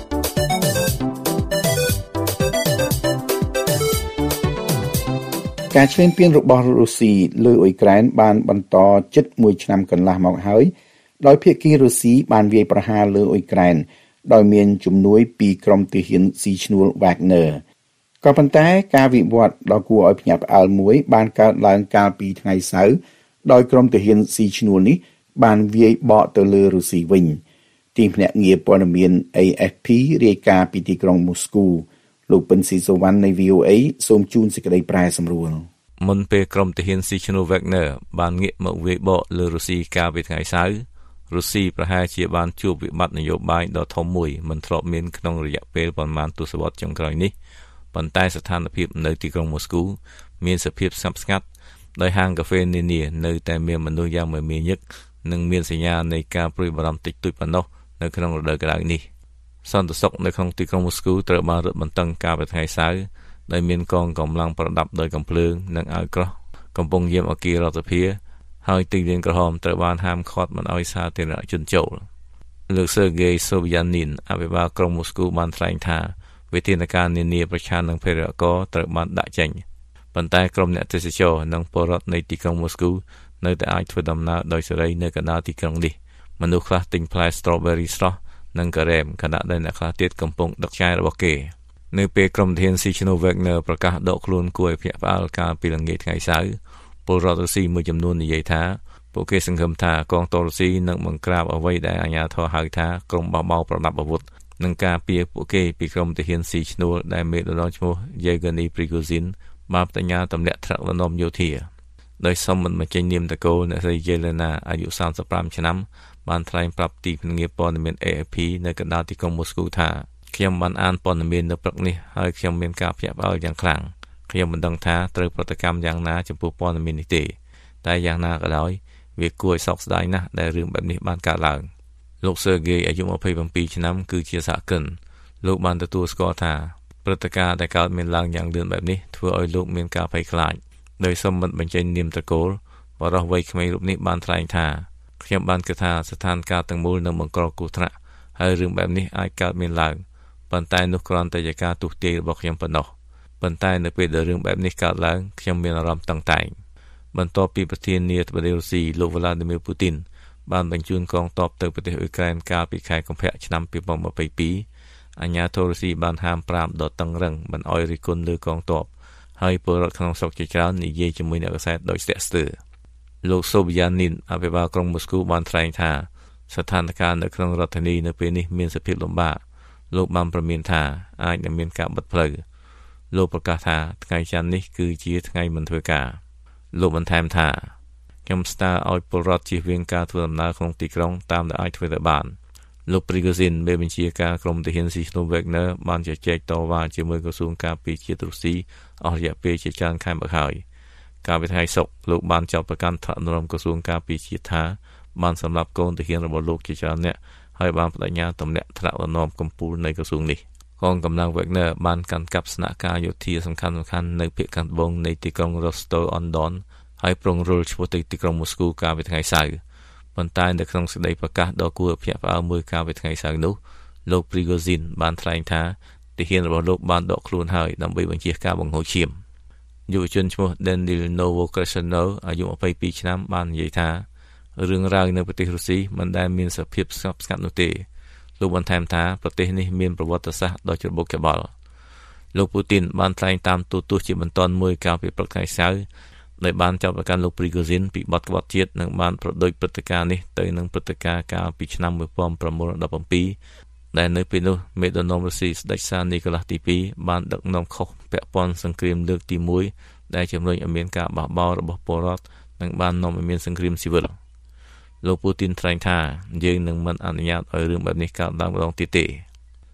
ការឈ្លានពានរបស់រុស្ស៊ីលើអ៊ុយក្រែនបានបន្តជិតមួយឆ្នាំកន្លះមកហើយដោយភាគីរុស្ស៊ីបានវាយប្រហារលើអ៊ុយក្រែនដោយមានជំនួយពីក្រុមទាហានស៊ីឈ្នួល Wagner ក៏ប៉ុន្តែការវិវត្តដ៏គួរឲ្យភ្ញាក់ផ្អើលមួយបានកើតឡើងកាលពីថ្ងៃសៅរ៍ដោយក្រុមទាហានស៊ីឈ្នួលនេះបានវាយបកទៅលើរុស្ស៊ីវិញទីភ្នាក់ងារព័ត៌មាន เอ เอฟ พี រាយការណ៍ពីទីក្រុងមូស្គូលោកពិនស៊ីសូវ៉ាន់នៃ វី អូ เอ សូមជូនសេចក្តីប្រែសម្រួលមុនពេលក្រុមទាហានស៊ីឈ្នួល Wagner បានងាកមកវាយបកលើរុស្ស៊ីកាលពីថ្ងៃសៅរ៍រុស្ស៊ីប្រហែលជាបានជួបវិបត្តិនយោបាយដ៏ធំមួយមិនធ្លាប់មានក្នុងរយៈពេលប្រមាណទសវត្សរ៍ចុងក្រោយនេះប៉ុន្តែស្ថានភាពនៅទីក្រុងមូស្គូមានសភាពស្ងប់ស្ងាត់ដោយហាងកាហ្វេនានានៅតែមានមនុស្សយ៉ាងមមាញឹកនិងមានសញ្ញានៃការព្រួយបារម្ភតិចតួចប៉ុណ្ណោះនៅក្នុងរដូវក្តៅនេះសន្តិសុខនៅក្នុងទីក្រុងមូស្គូត្រូវបានរឹតបន្តឹងកាលពីថ្ងៃសៅរ៍ដោយមានកងកម្លាំងប្រដាប់ដោយកាំភ្លើងនិងអាវក្រោះកំពុងយាមអគាររដ្ឋសភាហើយទីលានក្រហមត្រូវបានហាមឃាត់មិនឲ្យសាធារណជនចូលលោក Sergei Sobyanin អភិបាលក្រុងមូស្គូបានថ្លែងថាវិធានការនានាប្រឆាំងនឹងភេរវករត្រូវបានដាក់ចេញប៉ុន្តែក្រុមអ្នកទេសចរនិងពលរដ្ឋនៃទីក្រុងមូស្គូនៅតែអាចធ្វើដំណើរដោយសេរីនៅកណ្ដាលទីក្រុងនេះមនុស្សខ្លះទិញផ្លែ strawberry ស្រស់និងការ៉េមខណៈដែលអ្នកខ្លះទៀតកំពុងដឹកចាយរបស់គេនៅពេលក្រុមទាហានស៊ីឈ្នួល Wagner ប្រកាសដកខ្លួនគួរឲ្យភ្ញាក់ផ្អើលកាលពីល្ងាចថ្ងៃសៅរ៍ពលរដ្ឋរុស្ស៊ីមួយចំនួននិយាយថាពួកគេសង្ឃឹមថាកងទ័ពរុស្ស៊ីនឹងបង្ក្រាបអ្វីដែលអាជ្ញាធរហៅថាក្រុមបះបោរប្រដាប់អាវុធនិងការពារពួកគេពីក្រុមទាហានស៊ីឈ្នួលដែលមេដឹកនាំឈ្មោះ Yevgeny Prigozhin បានបដិញ្ញាទម្លាក់ថ្នាក់ដឹកនាំយោធាដោយសមមិនបញ្ចេញនាមតកូលអ្នកស្រី Yelena អាយុសាមសិបប្រាំឆ្នាំបានថ្លែងប្រាប់ទីភ្នាក់ងារព័ត៌មាន เอ เอฟ พี នៅកណ្ដាលទីក្រុងមូស្គូថាខ្ញុំបានអានព័ត៌មាននៅព្រឹកនេះហើយខ្ញុំមានការភ្ញាក់ផ្អើលយ៉ាងខ្លាំងខ្ញុំមិនដឹងថាត្រូវប្រតិកម្មយ៉ាងណាចំពោះព័ត៌មាននេះទេតែយ៉ាងណាក៏ដោយវាគួរឲ្យសោកស្ដាយណាស់ដែលរឿងបែបនេះបានកើតឡើងលោក Sergei អាយុម្ភៃប្រាំពីរឆ្នាំគឺជាសហគ្រិនលោកបានទទួលស្គាល់ថាព្រឹត្តិការណ៍ដែលកើតមានឡើងយ៉ាងលឿនបែបនេះធ្វើឲ្យលោកមានការភ័យខ្លាចដោយសូមមិនបញ្ចេញនាមត្រកូលបរិះវ័យក្មេងរូបនេះបានថ្លែងថាខ្ញុំបានគិតថាស្ថានភាពទាំងមូលនឹងបង្កគ្រោះថ្នាក់ហើយរឿងបែបនេះអាចកើតមានឡើងប៉ុន្តែនោះគ្រាន់តែជាការទស្សន៍ទាយរបស់ខ្ញុំប៉ុណ្ណោះប៉ុន្តែនៅពេលដែលរឿងបែបនេះកើតឡើងខ្ញុំមានអារម្មណ៍តឹងតែងបន្ទាប់ពីប្រធានាធិបតីរុស្ស៊ីលោក Vladimir Putin បានបញ្ជូនកងទ័ពទៅប្រទេសអ៊ុយក្រែនកាលពីខែកុម្ភៈឆ្នាំពីរពាន់ម្ភៃពីរអាជ្ញាធររុស្ស៊ីបានហាមប្រាមដ៏តឹងរ៉ឹងមិនឲ្យរិះគន់លើកងទ័ពហើយពលរដ្ឋក្នុងស្រុកជាច្រើននិយាយជាមួយអ្នកកាសែតដោយស្ទាក់ស្ទើរលោក Sobyanin អភិបាលក្រុងមូស្គូបានថ្លែងថាស្ថានភាពនៅក្នុងរដ្ឋធានីនៅពេលនេះមានសភាពលំបាកលោកបានប្រមានថាអាចនឹងមានការបិទផ្លូវលោកប្រកាសថាថ្ងៃច័ន្ទនេះគឺជាថ្ងៃមិនធ្វើការលោកបន្ថែមថាខ្ញុំស្នើឲ្យពលរដ្ឋជៀសវាងការធ្វើដំណើរក្នុងទីក្រុងតាមដែលអាចធ្វើទៅបានលោក Prigozhin មេបញ្ជាការក្រុមទាហានស៊ីឈ្នួល Wagner បានជជែកតវ៉ាជាមួយក្រសួងការពារជាតិរុស្ស៊ីអស់រយៈពេលជាច្រើនខែមកហើយកាលពីថ្ងៃសុក្រលោកបានចោទប្រកាន់ថ្នាក់ដឹកនាំក្រសួងការពារជាតិថាបានសម្លាប់កូនទាហានរបស់លោកជាច្រើនអ្នកហើយបានបដិញ្ញាទម្លាក់ថ្នាក់ដឹកនាំកម្ពុជានៃក្រសួងនេះកងកម្លាំង Wagner បានកាន់កាប់ស្នាក់ការយោធាសំខាន់ៗនៅភាគខាងត្បូងនៃទីក្រុង Rostov-on-Don ហើយប្រងរុលឆ្ពោះទៅទីក្រុងមូស្គូកាលពីថ្ងៃសៅរ៍ប៉ុន្តែនៅក្នុងសេចក្តីប្រកាសដ៏គួរឲ្យភ្ញាក់ផ្អើលមួយកាលពីថ្ងៃសៅរ៍នោះលោក Prigozhin បានថ្លែងថាទាហានរបស់លោកបានដកខ្លួនហើយដើម្បីបញ្ជាការបង្ហូរឈាមយុវជនឈ្មោះ Daniil Novokreshenov អាយុម្ភៃពីរឆ្នាំបាននិយាយថារឿងរ៉ាវនៅប្រទេសរុស្ស៊ីមិនដែលមានសភាពស្ងប់ស្ងាត់នោះទេលោកបន្ថែមថាប្រទេសនេះមានប្រវត្តិសាស្ត្រដ៏ច្របូកច្របល់លោកពូទីនបានថ្លែងតាមទូរទស្សន៍ជាបន្ទាន់មួយកាលពីព្រឹកថ្ងៃសៅរ៍ដោយបានចោទប្រកាន់លោក Prigozhin ពីបទក្បត់ជាតិនិងបានប្រដូចព្រឹត្តិការណ៍នេះទៅនឹងព្រឹត្តិការណ៍កាលពីឆ្នាំmột nghìn chín trăm mười bảyដែលនៅពេលនោះមេដឹកនាំរុស្ស៊ីស្ដេចសានីកូឡាសទីពីរបានដឹកនាំខុសពាក់ព័ន្ធសង្គ្រាមលើកទីមួយដែលជំរុញឲ្យមានការបះបោររបស់ពលរដ្ឋនិងបាននាំឲ្យមានសង្គ្រាមស៊ីវិលលោកពូទីនថ្លែងថាយើងនឹងមិនអនុញ្ញាតឲ្យរឿងបែបនេះកើតឡើងម្ដងទៀតទេ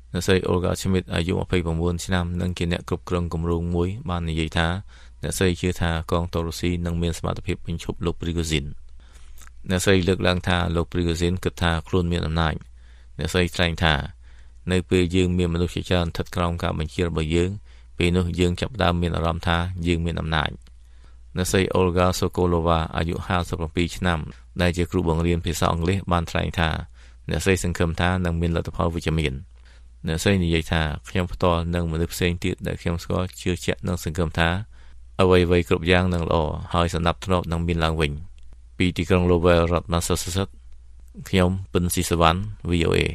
អ្នកស្រី Olga Schmidt អាយុยี่สิบเก้าឆ្នាំនិងជាអ្នកគ្រប់គ្រងគម្រោងមួយបាននិយាយថាអ្នកស្រីជឿថាកងទ័ពរុស្ស៊ីនឹងមានសមត្ថភាពបញ្ឈប់លោក Prigozhin អ្នកស្រីលើកឡើងថាលោក Prigozhin គិតថាខ្លួនមានអំណាចអ្នកស្រីថ្លែងថានៅពេលយើងមានមនុស្សជាច្រើនស្ថិតក្រោមការបញ្ជារបស់យើងពេលនោះយើងចាប់ផ្ដើមមានអារម្មណ៍ថាយើងមានអំណាចអ្នកស្រី Olga Sokolova អាយុห้าสิบเจ็ดឆ្នាំដែលជាគ្រូបង្រៀនភាសាអង់គ្លេសបានថ្លែងថាអ្នកស្រីសង្ឃឹមថានឹងមានលទ្ធផលវិជ្ជមានអ្នកស្រីនិយាយថាខ្ញុំផ្ទាល់និងមនុស្សផ្សេងទៀតដែលខ្ញុំស្គាល់ជឿជាក់និងសង្ឃឹមថាអ្វីៗគ្រប់យ៉ាងនឹងល្អហើយសណ្ដាប់ធ្នាប់នឹងមានឡើងវិញពីទីក្រុង Lowell រដ្ឋ Massachusetts ខ្ញុំពិនស៊ីសវណ្ណ វី អូ เอ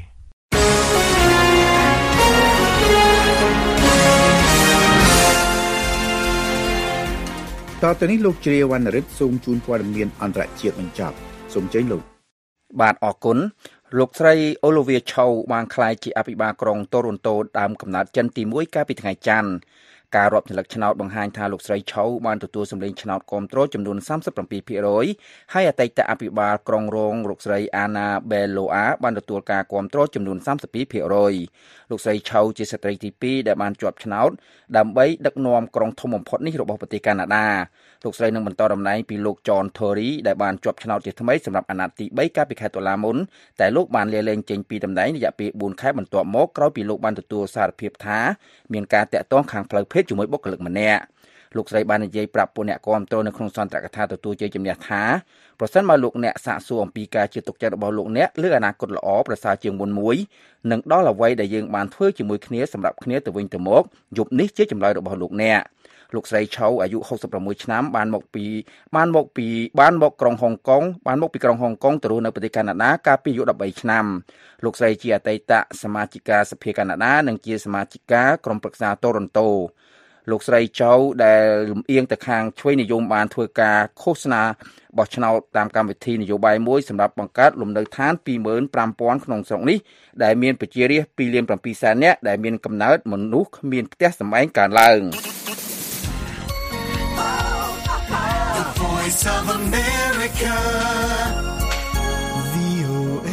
តទៅនេះលោកជ្រាវណ្ណរិទ្ធសូមជូនព័ត៌មានអន្តរជាតិបញ្ចប់សូមជើញលោកបាទអរគុណលោកស្រី Olivia Chow បានក្លាយជាអភិបាលក្រុង Toronto ដើមកំណើតចិនទីមួយកាលពីថ្ងៃច័ន្ទការរាប់ចលឹកឆ្នោតបង្ហាញថាលោកស្រី Chow បានទទួលសម្លេងឆ្នោតគាំទ្រចំនួនសាមសិបเจ็ดភាគរយ ហើយអតីតអភិបាលក្រុងរងលោកស្រី Anna Beloa បានទទួលការគាំទ្រចំនួនសាមសិបពីរភាគរយ លោកស្រី Chow ជាស្ត្រីទីពីរដែលបានជាប់ឆ្នោតដើម្បីដឹកនាំក្រុងធំបំផុតនេះរបស់ប្រទេសកាណាដាលោកស្រីនឹងបន្តតំណែងពីលោក John Tory ដែលបានជាប់ឆ្នោតជាថ្មីសម្រាប់អាណត្តិទីបីកាលពីខែតុលាមុនតែលោកបានលាលែងចេញពីតំណែងរយៈពេលបួនខែបន្ទាប់មកក្រោយពីលោកបានទទួលសារភាពថាមានការតាក់ទងខាងផ្លូវភេទជាមួយបុគ្គលិកម្នាក់លោកស្រីបាននិយាយប្រាប់ពួកអ្នកគាំទ្រនៅក្នុងសន្ទរកថាទទួលជ័យជំនះថាប្រសិនបើលោកអ្នកសាកសួរអំពីការជឿទុកចិត្តរបស់លោកអ្នកលើអនាគតល្អប្រសើរជាងមុនមួយនឹងដល់អ្វីដែលយើងបានធ្វើជាមួយគ្នាសម្រាប់គ្នាទៅវិញទៅមកយប់នេះជាចម្លើយរបស់លោកអ្នកលោកស្រី Chow អាយុหกสิบหกឆ្នាំបានមកពីបានមកពីបានមកក្រុងហុងកុងបានមកពីក្រុងហុងកុងទៅរស់នៅប្រទេសកាណាដាកាលពីអាយុสิบสามឆ្នាំលោកស្រីជាអតីតសមាជិកាសភាកាណាដានិងជាសមាជិកាក្រុមប្រឹក្សា Toronto លោកស្រី Chow ដែលលំអៀងទៅខាងឆ្វេងនិយមបានធ្វើការឃោសនាបោះឆ្នោតតាមកម្មវិធីនយោបាយមួយសម្រាប់បង្កើតលំនៅឋាន ยี่สิบห้าพัน ក្នុងស្រុកនេះដែលមានប្រជារាស្ត្រ two point seven សែននាក់ដែលមានកំណើតមនុស្សគ្មានផ្ទះសម្បែងកើនឡើង Voice of America វី អូ เอ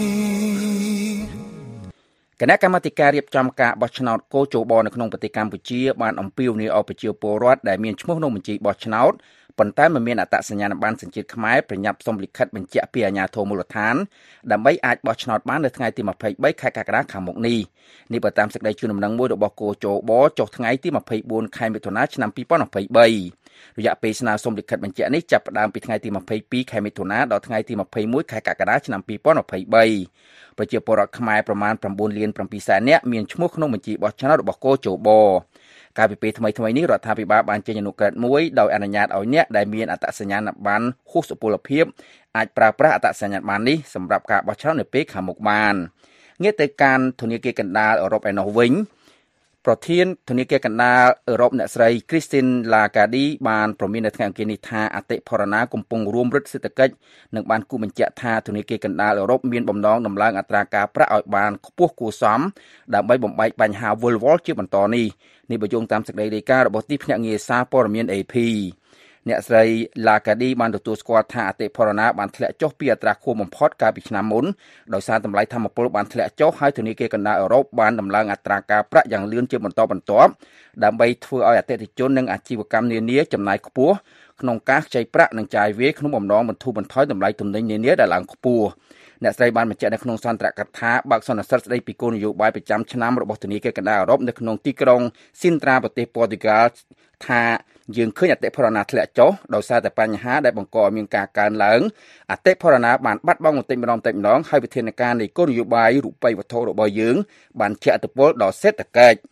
គណៈកម្មាធិការរៀបចំការបោះឆ្នោតកោជបនៅក្នុងប្រទេសកម្ពុជាបានអំពាវនាវឲ្យប្រជាពលរដ្ឋដែលមានឈ្មោះក្នុងបញ្ជីបោះឆ្នោតប៉ុន្តែមិនមានអត្តសញ្ញាណប័ណ្ណសញ្ជាតិខ្មែរប្រញាប់សុំលិខិតបញ្ជាក់ពីអាជ្ញាធរមូលដ្ឋានដើម្បីអាចបោះឆ្នោតបាននៅថ្ងៃទីยี่สิบสามខែកក្កដាខាងមុខនេះនេះបើតាមសេចក្តីជូនដំណឹងមួយរបស់កោជបចុះថ្ងៃទីยี่สิบสี่ខែមិថុនាឆ្នាំยี่สิบยี่สิบสามរយៈពេលស្នើសុំលិខិតបញ្ជាក់នេះចាប់ផ្ដើមពីថ្ងៃទីยี่สิบสองខែមិថុនាដល់ថ្ងៃទីยี่สิบเอ็ดខែកក្កដាឆ្នាំยี่สิบยี่สิบสามប្រជាពលរដ្ឋខ្មែរប្រមាណnineលានsevenសែននាក់មានឈ្មោះក្នុងបញ្ជីបោះឆ្នោតរបស់កោជបកាលពីពេលថ្មីៗនេះរដ្ឋាភិបាលបានចេញអនុក្រឹត្យមួយដោយអនុញ្ញាតឲ្យអ្នកដែលមានអត្តសញ្ញាណប័ណ្ណហួសសុពលភាពអាចប្រើប្រាស់អត្តសញ្ញាណប័ណ្ណនេះសម្រាប់ការបោះឆ្នោតនៅពេលខាងមុខបានងាកទៅការធនាគារកណ្ដាលអឺរ៉ុបឯណោះវិញប្រធានធនាគារកណ្ដាលអឺរ៉ុបអ្នកស្រី Christine Lagarde បានប្រមាននៅថ្ងៃអង្គារនេះថាអតិផរណាកំពុងរួមរឹតសេដ្ឋកិច្ចនិងបានគូបញ្ជាក់ថាធនាគារកណ្ដាលអឺរ៉ុបមានបំណងដំឡើងអត្រាការប្រាក់ឲ្យបានខ្ពស់គួរសមដើម្បីបំបែកបញ្ហាវិលវល់ជាបន្តនេះនេះបើយោងតាមសេចក្តីរាយការណ៍របស់ទីភ្នាក់ងារសារព័ត៌មាន เอ พี អ្នកស្រី Lagarde បានទទួលស្គាល់ថាអតិផរណាបានធ្លាក់ចុះពីអត្រាខ្ពស់បំផុតកាលពីឆ្នាំមុនដោយសារតម្លៃថាមពលបានធ្លាក់ចុះហើយធនាគារកណ្ដាលអឺរ៉ុបបានដំឡើងអត្រាការប្រាក់យ៉ាងលឿនជាបន្តបន្ទាប់ដើម្បីធ្វើឲ្យអតិថិជននិងអាជីវកម្មនានាចំណាយខ្ពស់ក្នុងការខ្ចីប្រាក់និងចាយវាយក្នុងបំណងបន្ធូរបន្ថយតម្លៃទំនិញនានាដែលឡើងខ្ពស់អ្នកស្រីបានបញ្ជាក់នៅក្នុងសន្ទរកថាបើកសន្និសីទស្ដីពីគោលនយោបាយប្រចាំឆ្នាំរបស់ធនាគារកណ្ដាលអឺរ៉ុបនៅក្នុងទីក្រុង Sintra ប្រទេសប៉ូទុយហ្គាល់ថាយើងឃើញអតិផរណាធ្លាក់ចុះដោយសារតែបញ្ហាដែលបង្កឲ្យមានការកើនឡើងអតិផរណាបានបាត់បង់បន្តិចម្ដងបន្តិចម្ដងហើយវិធានការនៃគោលនយោបាយរូបិយវត្ថុរបស់យើងបានជះឥទ្ធិពលដល់សេដ្ឋកិច្ច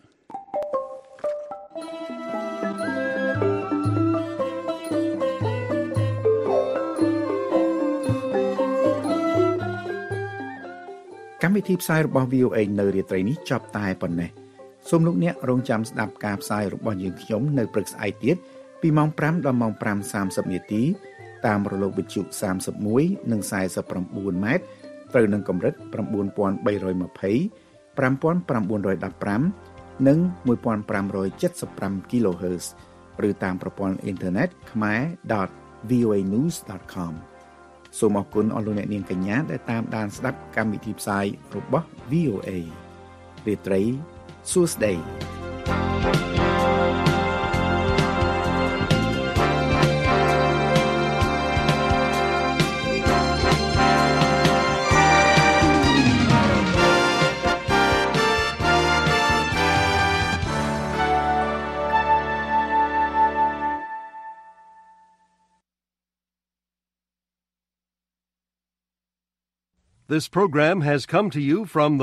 កម្មវិធីផ្សាយរបស់ វី អូ เอ នៅរាត្រីនេះចប់តែប៉ុណ្ណេះសូមលោកអ្នករងចាំស្ដាប់ការផ្សាយរបស់យើងខ្ញុំនៅព្រឹកស្អែកទៀតពីម៉ោងfiveដល់ម៉ោងfiveសាមសិបនាទីតាមរលកវិទ្យុthirty-oneនិងforty-nineម៉ែត្រត្រូវនឹងកម្រិតnine thousand three hundred twenty, five thousand nine hundred fifteenនិងfifteen seventy-fiveគីឡូហឺត ឬតាមប្រព័ន្ធអ៊ីនធឺណិត ខ្មែរ ដត វី អូ เอ news ដត com សូមអរគុណអស់លោកអ្នកនាងកញ្ញាដែលតាមដានស្ដាប់កម្មវិធីផ្សាយរបស់ វី អូ เอរាត្រីសួស្តី This program has come to you from the